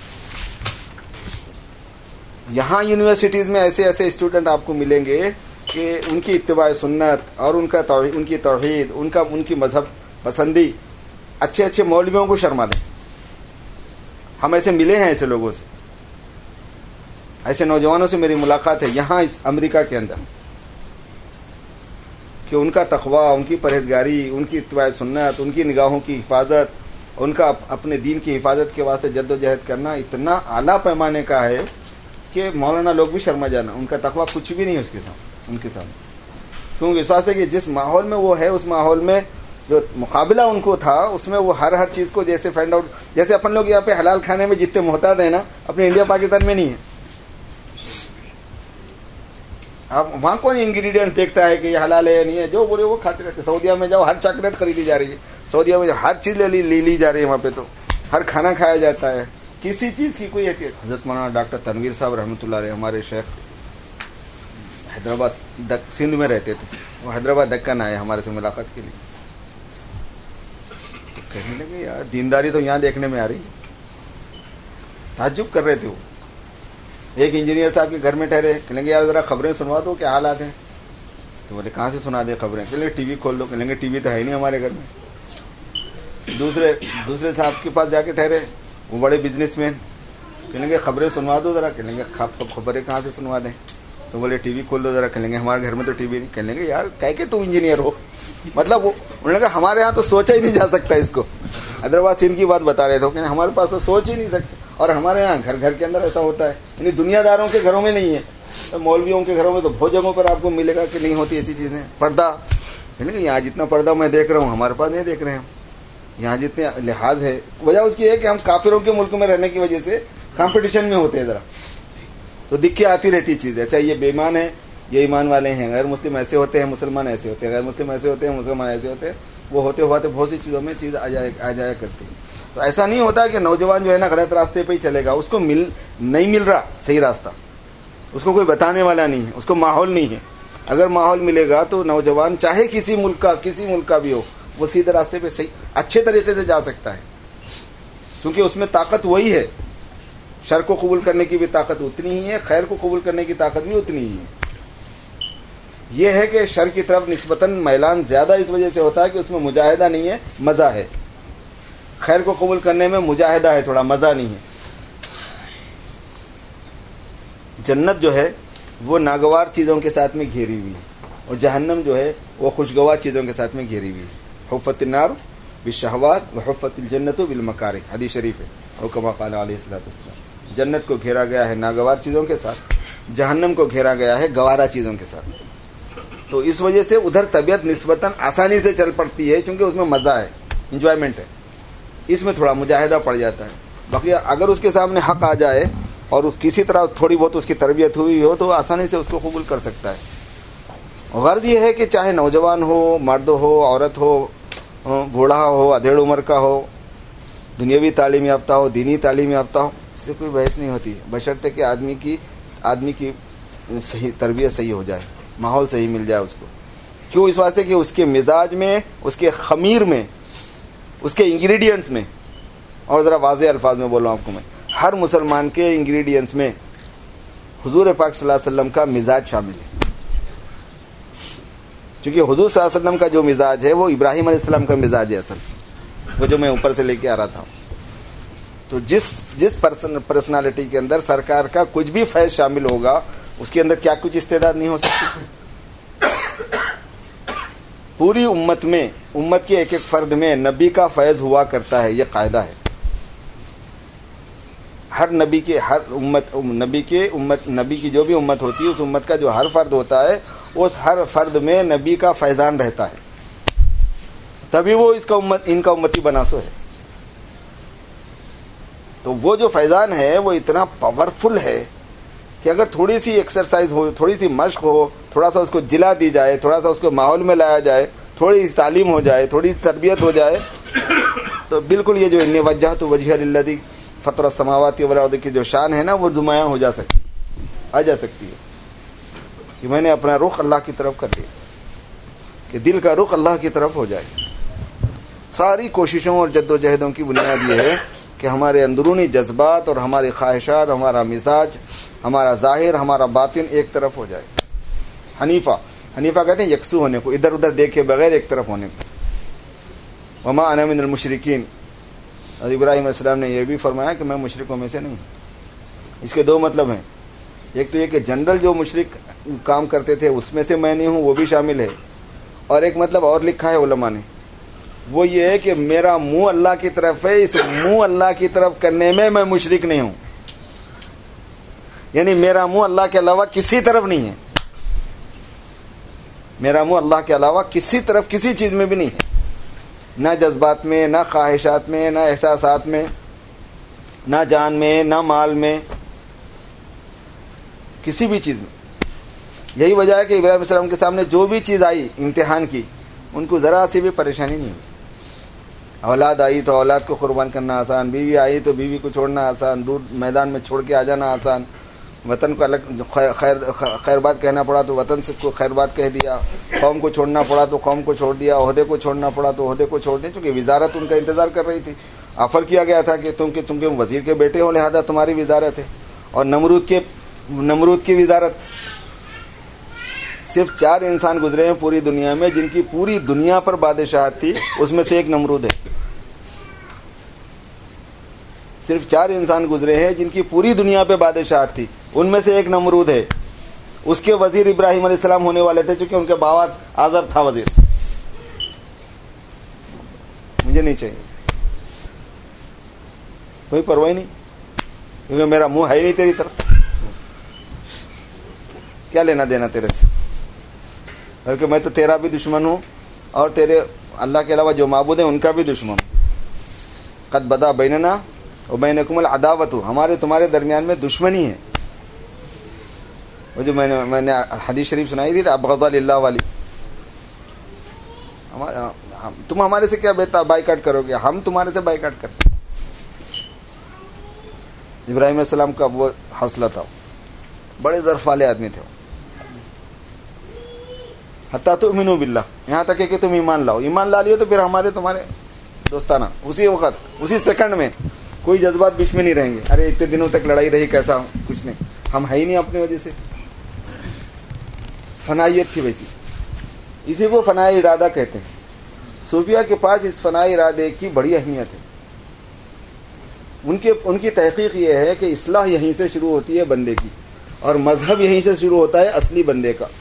یہاں یونیورسٹیز میں ایسے ایسے اسٹوڈنٹ آپ کو ملیں گے کہ ان کی اتباع سنت اور ان کا توحید، ان کی توحید، ان کا ان کی مذہب پسندی اچھے اچھے مولویوں کو شرما دیں. ہم ایسے ملے ہیں ایسے لوگوں سے، ایسے نوجوانوں سے میری ملاقات ہے یہاں اس امریکہ کے اندر کہ ان کا تقویٰ، ان کی پرہیزگاری، ان کی اتباع سنت، ان کی نگاہوں کی حفاظت، ان کا اپنے دین کی حفاظت کے واسطے جد و جہد کرنا اتنا اعلیٰ پیمانے کا ہے کہ مولانا لوگ بھی شرما جانا. ان کا تقویٰ کچھ بھی نہیں ہے اس کے سامنے، ان کے سامنے. کیونکہ اس واسطے کہ جس ماحول میں وہ ہے اس ماحول میں جو مقابلہ ان کو تھا اس میں وہ ہر ہر چیز کو جیسے فائنڈ آؤٹ، جیسے اپن لوگ یہاں پہ حلال کھانے میں جتنے محتاط ہیں نا اپنے انڈیا پاکستان میں نہیں ہے. آپ وہاں کون انگریڈینٹس دیکھتا ہے کہ یہ حلال ہے یا نہیں ہے، جو بولے وہ کھاتے رہتے. سعودیہ میں جاؤ ہر چاکلیٹ خریدی جا رہی ہے، سعودیہ میں ہر چیز لے لی لی جا رہی ہے، وہاں پہ تو ہر کھانا کھایا جاتا ہے، کسی چیز کی کوئی احتیاط. حضرت مولانا ڈاکٹر تنویر صاحب رحمۃ اللہ علیہ ہمارے شیخ حیدرآباد سندھ میں رہتے تھے، وہ حیدرآباد دکن آئے ہمارے سے ملاقات کے لیے. تو کہنے لگے یار دینداری تو یہاں دیکھنے میں آ رہی ہے. تعجب کر رہے تھے وہ. ایک انجینئر صاحب کے گھر میں ٹھہرے، کہیں گے یار ذرا خبریں سنوا دو کیا حالات ہیں. تو بولے کہاں سے سنا دے خبریں، کہیں گے ٹی وی کھول دو، کہیں گے ٹی وی تو ہے نہیں ہمارے گھر میں. دوسرے دوسرے صاحب کے پاس جا کے ٹھہرے، وہ بڑے بزنس مین، کہیں گے خبریں سنوا دو ذرا، کہیں گے خبریں کہاں سے سنوا دیں. تو بولے ٹی وی کھول دو ذرا، کہیں گے ہمارے گھر میں تو ٹی وی نہیں. کہیں گے یار کہہ کہ تم انجینئر ہو، مطلب وہ انہوں نے کہا ہمارے یہاں تو سوچا ہی نہیں جا سکتا اس کو. حیدرآباد سندھ کی بات بتا رہے تھے کہ ہمارے پاس تو سوچ ہی نہیں سکتے. اور ہمارے یہاں گھر گھر کے اندر ایسا ہوتا ہے، یعنی دنیا داروں کے گھروں میں نہیں ہے، مولویوں کے گھروں میں تو بہت جگہوں پر آپ کو ملے گا کہ نہیں ہوتی ایسی چیزیں. پردہ، یعنی کہ یہاں جتنا پردہ میں دیکھ رہا ہوں ہمارے پاس نہیں دیکھ رہے ہیں. یہاں جتنے لحاظ ہے، وجہ اس کی ہے کہ ہم کافروں کے ملک میں رہنے کی وجہ سے کمپٹیشن میں ہوتے ہیں ذرا، تو دکھے آتی رہتی چیزیں. اچھا یہ بے ایمان ہے، یہ ایمان والے ہیں، غیر مسلم ایسے ہوتے ہیں، مسلمان ایسے ہوتے ہیں، غیر مسلم ایسے ہوتے ہیں، مسلمان ایسے ہوتے ہیں. وہ ہوتے ہوتے بہت سی چیزوں میں چیز آ جائے آ جایا کرتی ہے. تو ایسا نہیں ہوتا کہ نوجوان جو ہے نا غلط راستے پہ ہی چلے گا، اس کو مل نہیں مل رہا صحیح راستہ، اس کو کوئی بتانے والا نہیں ہے، اس کو ماحول نہیں ہے. اگر ماحول ملے گا تو نوجوان چاہے کسی ملک کا کسی ملک کا بھی ہو، وہ سیدھے راستے پہ صحیح اچھے طریقے سے جا سکتا ہے. کیونکہ اس میں طاقت وہی ہے، شر کو قبول کرنے کی بھی طاقت اتنی ہی ہے، خیر کو قبول کرنے کی طاقت بھی اتنی ہی ہے. یہ ہے کہ شر کی طرف نسبتاً میلان زیادہ اس وجہ سے ہوتا ہے کہ اس میں مجاہدہ نہیں ہے، مزہ ہے. خیر کو قبول کرنے میں مجاہدہ ہے، تھوڑا مزہ نہیں ہے. جنت جو ہے وہ ناگوار چیزوں کے ساتھ میں گھیری ہوئی ہے، اور جہنم جو ہے وہ خوشگوار چیزوں کے ساتھ میں گھیری ہوئی ہے. حفت النار بالشہوات وحفت الجنت بالمکارہ، حدیث شریف ہے. اور کما قال علیہ الصلوۃ والسلام، جنت کو گھیرا گیا ہے ناگوار چیزوں کے ساتھ، جہنم کو گھیرا گیا ہے گوارا چیزوں کے ساتھ. تو اس وجہ سے ادھر طبیعت نسبتاً آسانی سے چل پڑتی ہے، کیونکہ اس میں مزہ ہے، انجوائمنٹ ہے. اس میں تھوڑا مجاہدہ پڑ جاتا ہے. باقی اگر اس کے سامنے حق آ جائے اور کسی طرح تھوڑی بہت اس کی تربیت ہوئی ہو تو آسانی سے اس کو قبول کر سکتا ہے. غرض یہ ہے کہ چاہے نوجوان ہو، مرد ہو، عورت ہو، بوڑھا ہو، ادھیڑ عمر کا ہو، دنیاوی تعلیم یافتہ ہو، دینی تعلیم یافتہ ہو، اس سے کوئی بحث نہیں ہوتی، بشرطے کہ آدمی کی آدمی کی صحیح تربیت صحیح ہو جائے، ماحول صحیح مل جائے اس کو. کیوں؟ اس واسطے کہ اس کے مزاج میں، اس کے خمیر میں، اس کے انگریڈینٹس میں، اور ذرا واضح الفاظ میں بول رہا ہوں آپ کو میں، ہر مسلمان کے انگریڈینٹس میں حضور پاک صلی اللہ علیہ وسلم کا مزاج شامل ہے. چونکہ حضور صلی اللہ علیہ وسلم کا جو مزاج ہے وہ ابراہیم علیہ السلام کا مزاج ہے اصل، وہ جو میں اوپر سے لے کے آ رہا تھا. تو جس جس پرسن پرسنالٹی کے اندر سرکار کا کچھ بھی فیض شامل ہوگا، اس کے اندر کیا کچھ استعداد نہیں ہو سکتی. پوری امت میں، امت کے ایک ایک فرد میں نبی کا فیض ہوا کرتا ہے، یہ قاعدہ ہے. ہر نبی کے ہر امت نبی کے امت نبی کی جو بھی امت ہوتی ہے، اس امت کا جو ہر فرد ہوتا ہے، اس ہر فرد میں نبی کا فیضان رہتا ہے، تبھی وہ اس کا امت ان کا امتی بنا سو ہے. تو وہ جو فیضان ہے وہ اتنا پاورفل ہے کہ اگر تھوڑی سی ایکسرسائز ہو، تھوڑی سی مشق ہو، تھوڑا سا اس کو جلا دی جائے، تھوڑا سا اس کو ماحول میں لایا جائے، تھوڑی سی تعلیم ہو جائے، تھوڑی تربیت ہو جائے، تو بالکل یہ جو انی وجہت وجہ للذی فطر السماوات والارض کی جو شان ہے نا، وہ نمایاں ہو جا سکتی، آ جا سکتی ہے کہ میں نے اپنا رخ اللہ کی طرف کر لیا. کہ دل کا رخ اللہ کی طرف ہو جائے. ساری کوششوں اور جد و جہدوں کی بنیاد یہ ہے کہ ہمارے اندرونی جذبات اور ہماری خواہشات، ہمارا مزاج، ہمارا ظاہر، ہمارا باطن ایک طرف ہو جائے. حنیفہ حنیفہ کہتے ہیں یکسو ہونے کو، ادھر ادھر دیکھے بغیر ایک طرف ہونے کو. وما انا من المشرکین، حضرت ابراہیم علیہ السلام نے یہ بھی فرمایا کہ میں مشرکوں میں سے نہیں ہوں. اس کے دو مطلب ہیں. ایک تو یہ کہ جنرل جو مشرک کام کرتے تھے اس میں سے میں نہیں ہوں، وہ بھی شامل ہے. اور ایک مطلب اور لکھا ہے علماء نے، وہ یہ ہے کہ میرا منہ اللہ کی طرف ہے، اس منہ اللہ کی طرف کرنے میں میں مشرک نہیں ہوں. یعنی میرا منہ اللہ کے علاوہ کسی طرف نہیں ہے، میرا منہ اللہ کے علاوہ کسی طرف کسی چیز میں بھی نہیں ہے، نہ جذبات میں، نہ خواہشات میں، نہ احساسات میں، نہ جان میں، نہ مال میں، کسی بھی چیز میں. یہی وجہ ہے کہ ابراہیم علیہ السلام کے سامنے جو بھی چیز آئی امتحان کی، ان کو ذرا سی بھی پریشانی نہیں ہوئی. اولاد آئی تو اولاد کو قربان کرنا آسان، بیوی آئی تو بیوی کو چھوڑنا آسان، دور میدان میں چھوڑ کے آ جانا آسان، وطن کو الگ خیر خیر بات کہنا پڑا تو وطن سے کو خیر بات کہہ دیا، قوم کو چھوڑنا پڑا تو قوم کو چھوڑ دیا، عہدے کو چھوڑنا پڑا تو عہدے کو چھوڑ دیا، چونکہ وزارت ان کا انتظار کر رہی تھی. آفر کیا گیا تھا کہ تم کے تم کے وزیر کے بیٹے ہو لہذا تمہاری وزارت ہے. اور نمرود کے نمرود کی وزارت. صرف چار انسان گزرے ہیں پوری دنیا میں جن کی پوری دنیا پر بادشاہت تھی، اس میں سے ایک نمرود ہے. صرف چار انسان گزرے ہیں جن کی پوری دنیا پہ بادشاہت تھی، ان میں سے ایک نمرود ہے. اس کے وزیر ابراہیم علیہ السلام ہونے والے تھے، چونکہ ان کے باوات آزر تھا وزیر. مجھے نہیں چاہیے، کوئی پرواہ نہیں، کیونکہ میرا منہ ہے ہی نہیں تیری طرف، کیا لینا دینا تیرے سے، بلکہ میں تو تیرا بھی دشمن ہوں اور تیرے اللہ کے علاوہ جو معبود ہیں ان کا بھی دشمن ہوں. قد بدا بیننا وبینکم العداوۃ، ہمارے تمہارے درمیان میں دشمنی ہے. وہ جو میں نے میں نے حدیث شریف سنائی تھی ابغض للہ والی، تم ہمارے سے کیا بیتا بائیکاٹ کرو گے، ہم تمہارے سے بائیکاٹ کرتے. ابراہیم علیہ السلام کا وہ حوصلہ تھا، بڑے ظرف والے آدمی تھے. حتیٰ تؤمنوا باللہ، یہاں تک ہے کہ تم ایمان لاؤ. ایمان لا لیے تو پھر ہمارے تمہارے دوستانہ اسی وقت اسی سیکنڈ میں کوئی جذبات بیچ میں نہیں رہیں گے. ارے اتنے دنوں تک لڑائی رہی، کیسا کچھ نہیں، ہم ہے ہی نہیں اپنی وجہ سے. فنائیت تھی ویسی، اسی کو فنائی ارادہ کہتے ہیں. صوفیہ کے پاس اس فنائی ارادے کی بڑی اہمیت ہے. ان کے ان کی تحقیق یہ ہے کہ اصلاح یہیں سے شروع ہوتی ہے بندے کی، اور مذہب یہیں سے شروع ہوتا ہے اصلی بندے کا.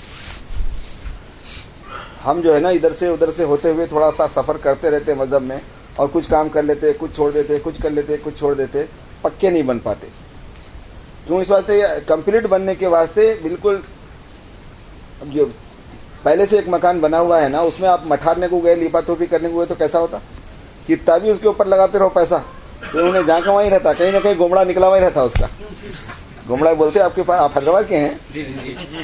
ہم جو ہے نا ادھر سے ادھر سے ہوتے ہوئے تھوڑا سا سفر کرتے رہتے مذہب میں، اور کچھ کام کر لیتے، کچھ چھوڑ دیتے، کچھ کر لیتے، کچھ چھوڑ دیتے، پکے نہیں بن پاتے. کیوں؟ اس واسطے کمپلیٹ بننے کے واسطے بالکل جو پہلے سے ایک مکان بنا ہوا ہے نا، اس میں آپ مٹھارنے کو گئے، لیپا تھوپی کرنے کو گئے تو کیسا ہوتا؟ کتنا بھی اس کے اوپر لگاتے رہو پیسہ، تو انہیں جہاں کا وہیں رہتا، کہیں نہ کہیں گومڑا نکلا ہوا ہی رہتا اس کا. گومڑا بولتے آپ کے پاس، آپ حیدرآباد کے ہیں؟ جی جی جی.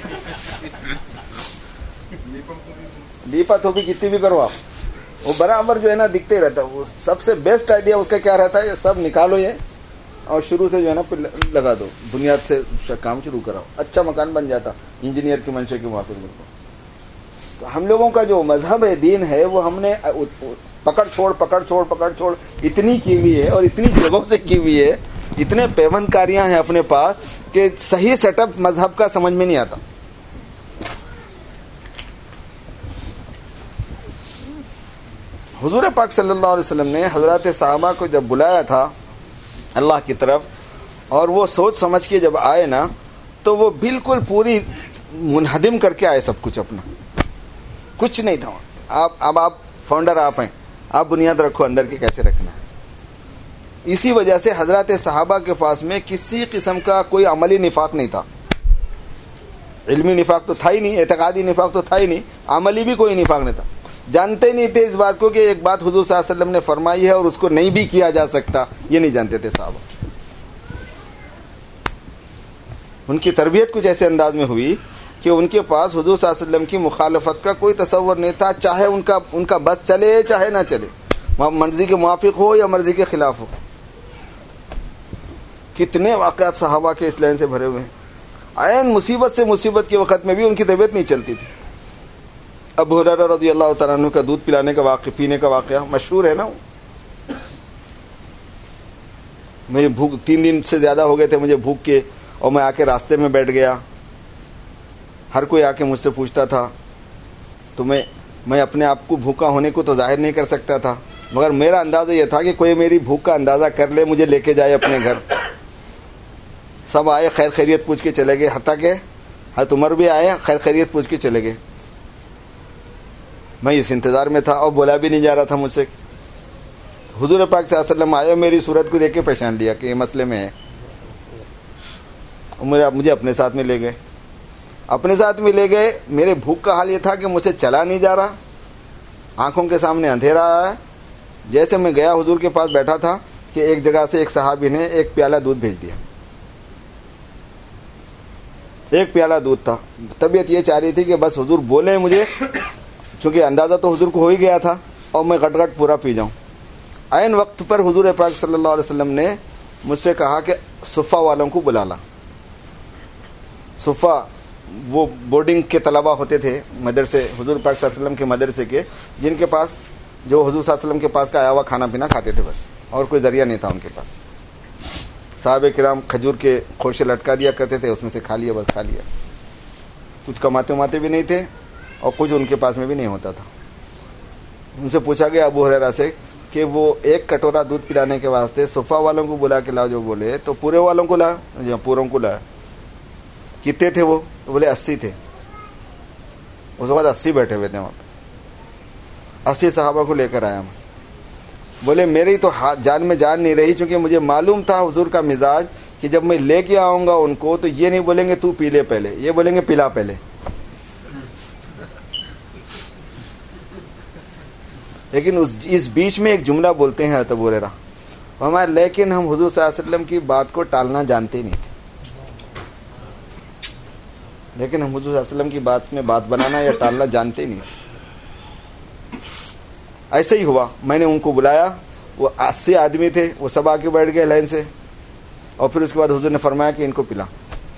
لیپا تھوپی کتنی بھی کرو آپ، وہ برابر جو ہے نا دکھتے ہی رہتا. وہ سب سے بیسٹ آئیڈیا اس کا کیا رہتا ہے؟ یہ سب نکالو یہ، اور شروع سے جو ہے نا پھر لگا دو، بنیاد سے کام شروع کراؤ، اچھا مکان بن جاتا انجینئر کی منشے کے موافق. بالکل. تو ہم لوگوں کا جو مذہب ہے، دین ہے، وہ ہم نے پکڑ چھوڑ پکڑ چھوڑ پکڑ چھوڑ اتنی کی ہوئی ہے، اور اتنی جگہوں سے کی ہوئی ہے، اتنے پیوند کاریاں ہیں اپنے پاس کہ صحیح سیٹ اپ مذہب کا سمجھ میں نہیں آتا. حضور پاک صلی اللہ علیہ وسلم نے حضرات صحابہ کو جب بلایا تھا اللہ کی طرف، اور وہ سوچ سمجھ کے جب آئے نا، تو وہ بالکل پوری منہدم کر کے آئے سب کچھ اپنا، کچھ نہیں تھا. آپ اب آپ فاؤنڈر آپ ہیں، آپ بنیاد رکھو اندر کی کیسے رکھنا ہے. اسی وجہ سے حضرات صحابہ کے پاس میں کسی قسم کا کوئی عملی نفاق نہیں تھا. علمی نفاق تو تھا ہی نہیں، اعتقادی نفاق تو تھا ہی نہیں، عملی بھی کوئی نفاق نہیں تھا. جانتے نہیں تھے اس بات کو کہ ایک بات حضور صلی اللہ علیہ وسلم نے فرمائی ہے اور اس کو نہیں بھی کیا جا سکتا، یہ نہیں جانتے تھے صحابہ. ان کی تربیت کچھ ایسے انداز میں ہوئی کہ ان کے پاس حضور صلی اللہ علیہ وسلم کی مخالفت کا کوئی تصور نہیں تھا، چاہے ان کا ان کا بس چلے چاہے نہ چلے، مرضی کے موافق ہو یا مرضی کے خلاف ہو. کتنے واقعات صحابہ کے اس لائن سے بھرے ہوئے ہیں. عین مصیبت سے مصیبت کے وقت میں بھی ان کی طبیعت نہیں چلتی تھی. ابو ہریرہ رضی اللہ تعالیٰ عنہ کا دودھ پلانے کا واقعہ پینے کا واقعہ مشہور ہے نا. مجھے بھوک تین دن سے زیادہ ہو گئے تھے مجھے بھوک کے, اور میں آ کے راستے میں بیٹھ گیا. ہر کوئی آ کے مجھ سے پوچھتا تھا, تو میں میں اپنے آپ کو بھوکا ہونے کو تو ظاہر نہیں کر سکتا تھا, مگر میرا اندازہ یہ تھا کہ کوئی میری بھوک کا اندازہ کر لے, مجھے لے کے جائے اپنے گھر. سب آئے, خیر خیریت پوچھ کے چلے گئے, حتیٰ کہ حضرت عمر بھی آئے, خیر خیریت پوچھ کے چلے گئے. میں اس انتظار میں تھا, اور بولا بھی نہیں جا رہا تھا مجھ سے. حضور پاک صلی اللہ علیہ وسلم آئے, میری صورت کو دیکھ کے پہچان لیا کہ یہ مسئلے میں ہے. مجھے اپنے ساتھ میں لے گئے اپنے ساتھ میں لے گئے میرے بھوک کا حال یہ تھا کہ مجھ سے چلا نہیں جا رہا, آنکھوں کے سامنے اندھیرا آیا ہے. جیسے میں گیا حضور کے پاس بیٹھا تھا کہ ایک جگہ سے ایک صحابی نے ایک پیالہ دودھ بھیج دیا. ایک پیالہ دودھ تھا. طبیعت یہ چاہ رہی تھی کہ بس حضور بولے مجھے, چونکہ اندازہ تو حضور کو ہو ہی گیا تھا, اور میں گٹ گٹ پورا پی جاؤں. عین وقت پر حضور پاک صلی اللہ علیہ وسلم نے مجھ سے کہا کہ صفہ والوں کو بلا لا. صفہ وہ بورڈنگ کے طلبہ ہوتے تھے مدرسے, حضور پاک صلی اللہ علیہ وسلم کے مدرسے کے, جن کے پاس جو حضور صلی اللہ علیہ وسلم کے پاس کا آیا ہوا کھانا پینا کھاتے تھے بس, اور کوئی ذریعہ نہیں تھا ان کے پاس. صحابہ کرام کھجور کے خوشے لٹکا دیا کرتے تھے, اس میں سے کھا لیا بس کھا لیا. کچھ کماتے وماتے بھی نہیں تھے, اور کچھ ان کے پاس میں بھی نہیں ہوتا تھا. ان سے پوچھا گیا ابو ہریرہ سے کہ وہ ایک کٹورا دودھ پلانے کے واسطے صفہ والوں کو بلا کے لاؤ, جو بولے تو پورے والوں کو لا, یا پوروں کو لا. کتنے تھے وہ؟ تو بولے اسی تھے. اس وقت اسی بیٹھے ہوئے تھے وہاں پہ, اسی صحابہ کو لے کر آیا میں. بولے میری تو جان میں جان نہیں رہی, چونکہ مجھے معلوم تھا حضور کا مزاج کہ جب میں لے کے آؤں گا ان کو تو یہ نہیں بولیں گے تو پی لے پہلے, یہ بولیں گے پلا پہلے. لیکن اس بیچ میں ایک جملہ بولتے ہیں ابو ہریرہ, ہمارے لیکن ہم حضور صلی اللہ علیہ وسلم کی بات کو ٹالنا جانتے نہیں تھے. لیکن ہم حضور صلی اللہ علیہ وسلم کی بات میں بات بنانا یا ٹالنا جانتے نہیں. ایسے ہی ہوا, میں نے ان کو بلایا, وہ اسی آدمی تھے, وہ سب آ کے بیٹھ گئے لائن سے, اور پھر اس کے بعد حضور نے فرمایا کہ ان کو پلا.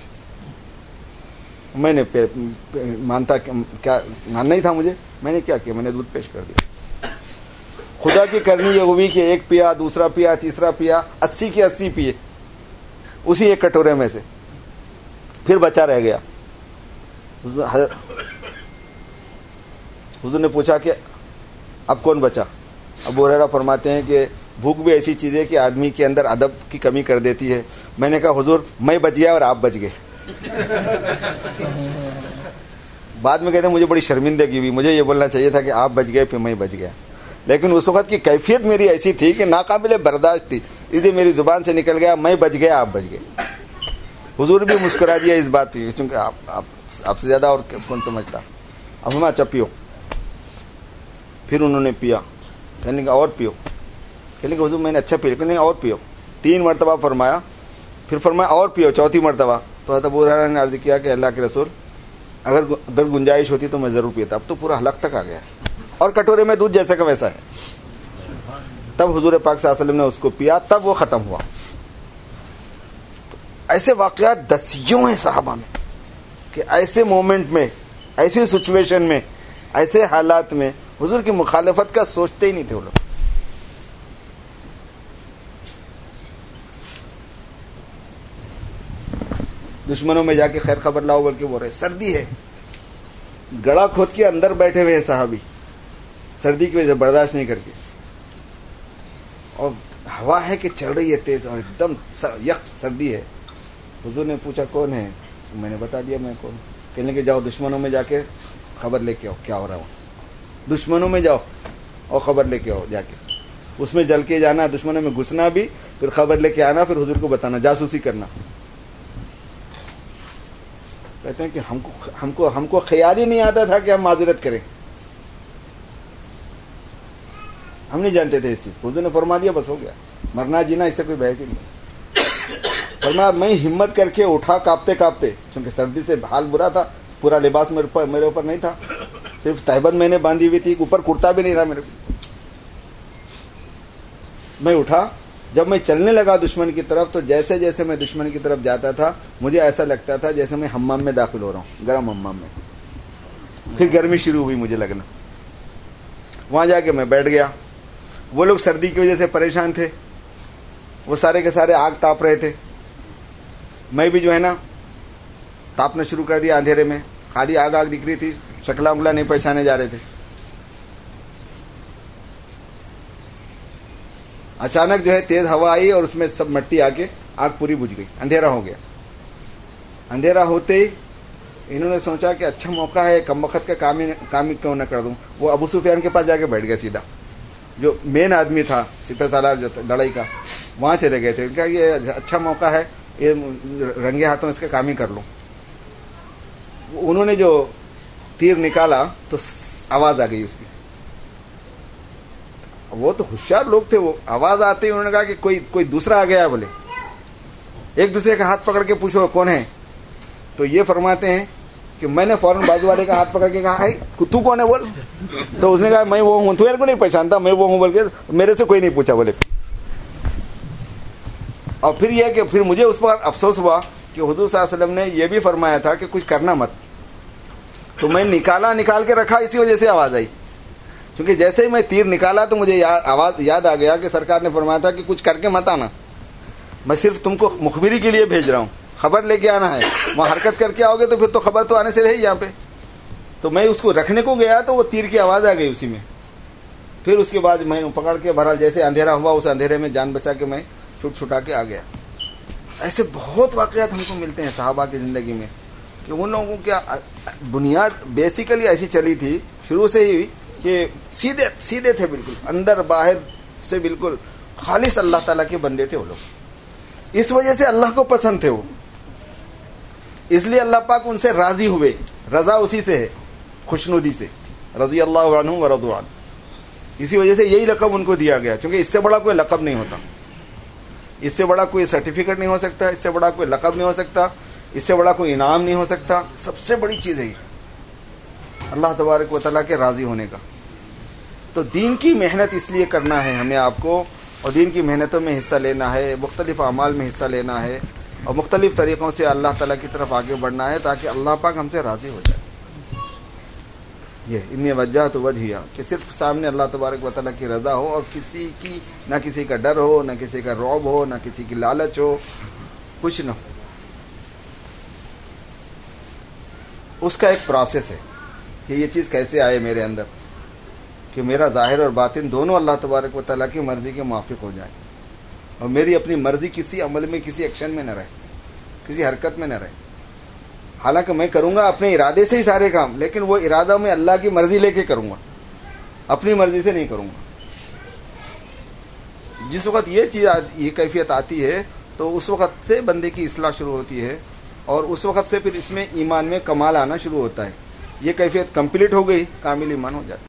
میں نے مانتا کیا ماننا ہی تھا مجھے, میں نے کیا کیا, میں نے دودھ پیش کر دیا. خدا کی کرنی یہ ہوئی کہ ایک پیا, دوسرا پیا, تیسرا پیا, اسی کے اسی پیے اسی ایک کٹورے میں سے. پھر بچا رہ گیا. حضور نے پوچھا کہ اب کون بچا؟ ابو ہریرہ فرماتے ہیں کہ بھوک بھی ایسی چیز ہے کہ آدمی کے اندر ادب کی کمی کر دیتی ہے. میں نے کہا حضور میں بچ گیا اور آپ بچ گئے. بعد میں کہتے ہیں مجھے بڑی شرمندگی ہوئی, مجھے یہ بولنا چاہیے تھا کہ آپ بچ گئے پھر میں بچ گیا. لیکن اس وقت کی کیفیت میری ایسی تھی کہ ناقابل برداشت تھی, اس لیے میری زبان سے نکل گیا میں بچ گیا آپ بچ گئے. حضور بھی مسکرا دیا اس بات پہ, کیونکہ آپ آپ آپ سے زیادہ اور کون سمجھتا. اب ہم اچھا پیو. پھر انہوں نے پیا, کہنے کا اور پیو, کہنے کہ حضور میں نے اچھا پیا, کہنے اور پیو. تین مرتبہ فرمایا, پھر فرمایا اور پیو چوتھی مرتبہ. تو حضرت ابو ہریرہ نے عرض کیا کہ اللہ کے رسول اگر اگر گنجائش ہوتی تو میں ضرور پیتا. اب تو پورا حلق تک آ گیا اور کٹورے میں دودھ جیسا کا ویسا ہے. تب حضور پاک صلی اللہ علیہ وسلم نے اس کو پیا, تب وہ ختم ہوا. ایسے واقعات دسیوں ہیں صحابہ میں کہ ایسے مومنٹ میں, ایسی سچویشن میں, ایسے حالات میں حضور کی مخالفت کا سوچتے ہی نہیں تھے وہ لوگ. دشمنوں میں جا کے خیر خبر لاؤ بلکہ بول رہے سردی ہے, گڑا کھود کے اندر بیٹھے ہوئے ہیں صحابی, سردی کی وجہ سے برداشت نہیں کر کے, اور ہوا ہے کہ چل رہی ہے تیز اور ایک دم یخ سردی ہے. حضور نے پوچھا کون ہے, میں نے بتا دیا میں کون. کہنے کہ جاؤ دشمنوں میں جا کے خبر لے کے آؤ کیا ہو رہا ہوں. دشمنوں میں جاؤ اور خبر لے کے آؤ, جا کے اس میں جل کے جانا, دشمنوں میں گھسنا بھی, پھر خبر لے کے آنا, پھر حضور کو بتانا, جاسوسی کرنا. کہتے ہیں کہ ہم کو ہم کو ہم کو خیال ہی نہیں آتا تھا کہ ہم معذرت کریں, ہم نہیں جانتے تھے اس چیز کو. حضور نے فرما دیا بس ہو گیا, مرنا جینا اس سے کوئی بحث ہی نہیں. فرمایا میں ہمت کر کے اٹھا کاپتے کاپتے, کیونکہ سردی سے حال برا تھا, پورا لباس میرے اوپر میرے اوپر نہیں تھا, صرف تہبند میں نے باندھی ہوئی تھی, اوپر کرتا بھی نہیں تھا میرے کو. میں اٹھا, جب میں چلنے لگا دشمن کی طرف تو جیسے جیسے میں دشمن کی طرف جاتا تھا مجھے ایسا لگتا تھا جیسے میں حمام میں داخل ہو رہا ہوں, گرم حمام میں. پھر گرمی شروع ہوئی مجھے لگنا. وہاں جا کے میں بیٹھ گیا. وہ لوگ سردی کی وجہ سے پریشان تھے, وہ سارے کے سارے آگ تاپ رہے تھے. میں بھی جو ہے نا تاپنا شروع کر دیا اندھیرے میں. خالی آگ آگ دکھ رہی تھی, شکلا مکلا نہیں پہچانے جا رہے تھے. اچانک جو ہے تیز ہوا آئی اور اس میں سب مٹی آ کے آگ پوری بجھ گئی, اندھیرا ہو گیا. اندھیرا ہوتے ہی انہوں نے سوچا کہ اچھا موقع ہے, کم وقت کا کام ہی کام کیوں نہ کر دوں. وہ ابو سفیان کے پاس جا کے بیٹھ گیا سیدھا, جو مین آدمی تھا سپہ سالار جو لڑائی کا, وہاں چلے گئے تھے. کہا یہ اچھا موقع ہے, یہ رنگے ہاتھوں اس کا کام ہی کر لوں. انہوں نے جو تیر نکالا تو آواز آ گئی اس کی. وہ تو ہوشیار لوگ تھے, وہ آواز آتے ہی انہوں نے کہا کہ کوئی کوئی دوسرا آ گیا ہے. بولے ایک دوسرے کا ہاتھ پکڑ کے پوچھو کون ہے. تو یہ فرماتے ہیں کہ میں نے فوراً بازو والے کا ہاتھ پکڑ کے کہا تو کون ہے بول. تو اس نے کہا میں وہ ہوں. تو میرے کو نہیں پہچانتا, میں وہ ہوں بول کے میرے سے کوئی نہیں پوچھا. بولے اور پھر یہ کہ پھر مجھے اس پر افسوس ہوا کہ حضور صلی اللہ علیہ وسلم نے یہ بھی فرمایا تھا کہ کچھ کرنا مت. تو میں نکالا, نکال کے رکھا, اسی وجہ سے آواز آئی. کیونکہ جیسے ہی میں تیر نکالا تو مجھے آواز یاد آ گیا کہ سرکار نے فرمایا تھا کہ کچھ کر کے مت آنا, میں صرف تم کو مخبری کے لیے بھیج رہا ہوں, خبر لے کے آنا ہے. وہاں حرکت کر کے آؤ گے تو پھر تو خبر تو آنے سے رہی یہاں پہ. تو میں اس کو رکھنے کو گیا تو وہ تیر کی آواز آ گئی اسی میں. پھر اس کے بعد میں پکڑ کے بہرحال جیسے اندھیرا ہوا اس اندھیرے میں جان بچا کے میں چھٹ چھٹا کے آ گیا. ایسے بہت واقعات ہم کو ملتے ہیں صحابہ کی زندگی میں کہ ان لوگوں کی بنیاد بیسیکلی ایسی چلی تھی شروع سے ہی کہ سیدھے سیدھے تھے, بالکل اندر باہر سے بالکل خالص اللہ تعالیٰ کے بندے تھے وہ لوگ. اس وجہ سے اللہ کو پسند تھے وہ, اس لیے اللہ پاک ان سے راضی ہوئے. رضا اسی سے ہے, خوشنودی سے. رضی اللہ عنہ و رضوا عنہ. اسی وجہ سے یہی لقب ان کو دیا گیا, کیونکہ اس سے بڑا کوئی لقب نہیں ہوتا, اس سے بڑا کوئی سرٹیفکیٹ نہیں ہو سکتا, اس سے بڑا کوئی لقب نہیں ہو سکتا, اس سے بڑا کوئی انعام نہیں ہو سکتا. سب سے بڑی چیز ہے یہ اللہ تبارک و تعالیٰ کے راضی ہونے کا. تو دین کی محنت اس لیے کرنا ہے ہمیں آپ کو, اور دین کی محنتوں میں حصہ لینا ہے, مختلف اعمال میں حصہ لینا ہے, اور مختلف طریقوں سے اللہ تعالیٰ کی طرف آگے بڑھنا ہے تاکہ اللہ پاک ہم سے راضی ہو جائے. یہ انی وجہت وجہیہ کہ صرف سامنے اللہ تبارک و تعالیٰ کی رضا ہو, اور کسی کی نہ کسی کا ڈر ہو, نہ کسی کا رعب ہو, نہ کسی کی لالچ ہو, کچھ نہ ہو. اس کا ایک پروسیس ہے کہ یہ چیز کیسے آئے میرے اندر کہ میرا ظاہر اور باطن دونوں اللہ تبارک و تعالیٰ کی مرضی کے موافق ہو جائے, اور میری اپنی مرضی کسی عمل میں, کسی ایکشن میں نہ رہے, کسی حرکت میں نہ رہے. حالانکہ میں کروں گا اپنے ارادے سے ہی سارے کام, لیکن وہ ارادہ میں اللہ کی مرضی لے کے کروں گا, اپنی مرضی سے نہیں کروں گا. جس وقت یہ چیز یہ کیفیت آتی ہے تو اس وقت سے بندے کی اصلاح شروع ہوتی ہے, اور اس وقت سے پھر اس میں ایمان میں کمال آنا شروع ہوتا ہے. یہ کیفیت کمپلیٹ ہو گئی, کامل ایمان ہو جاتا ہے.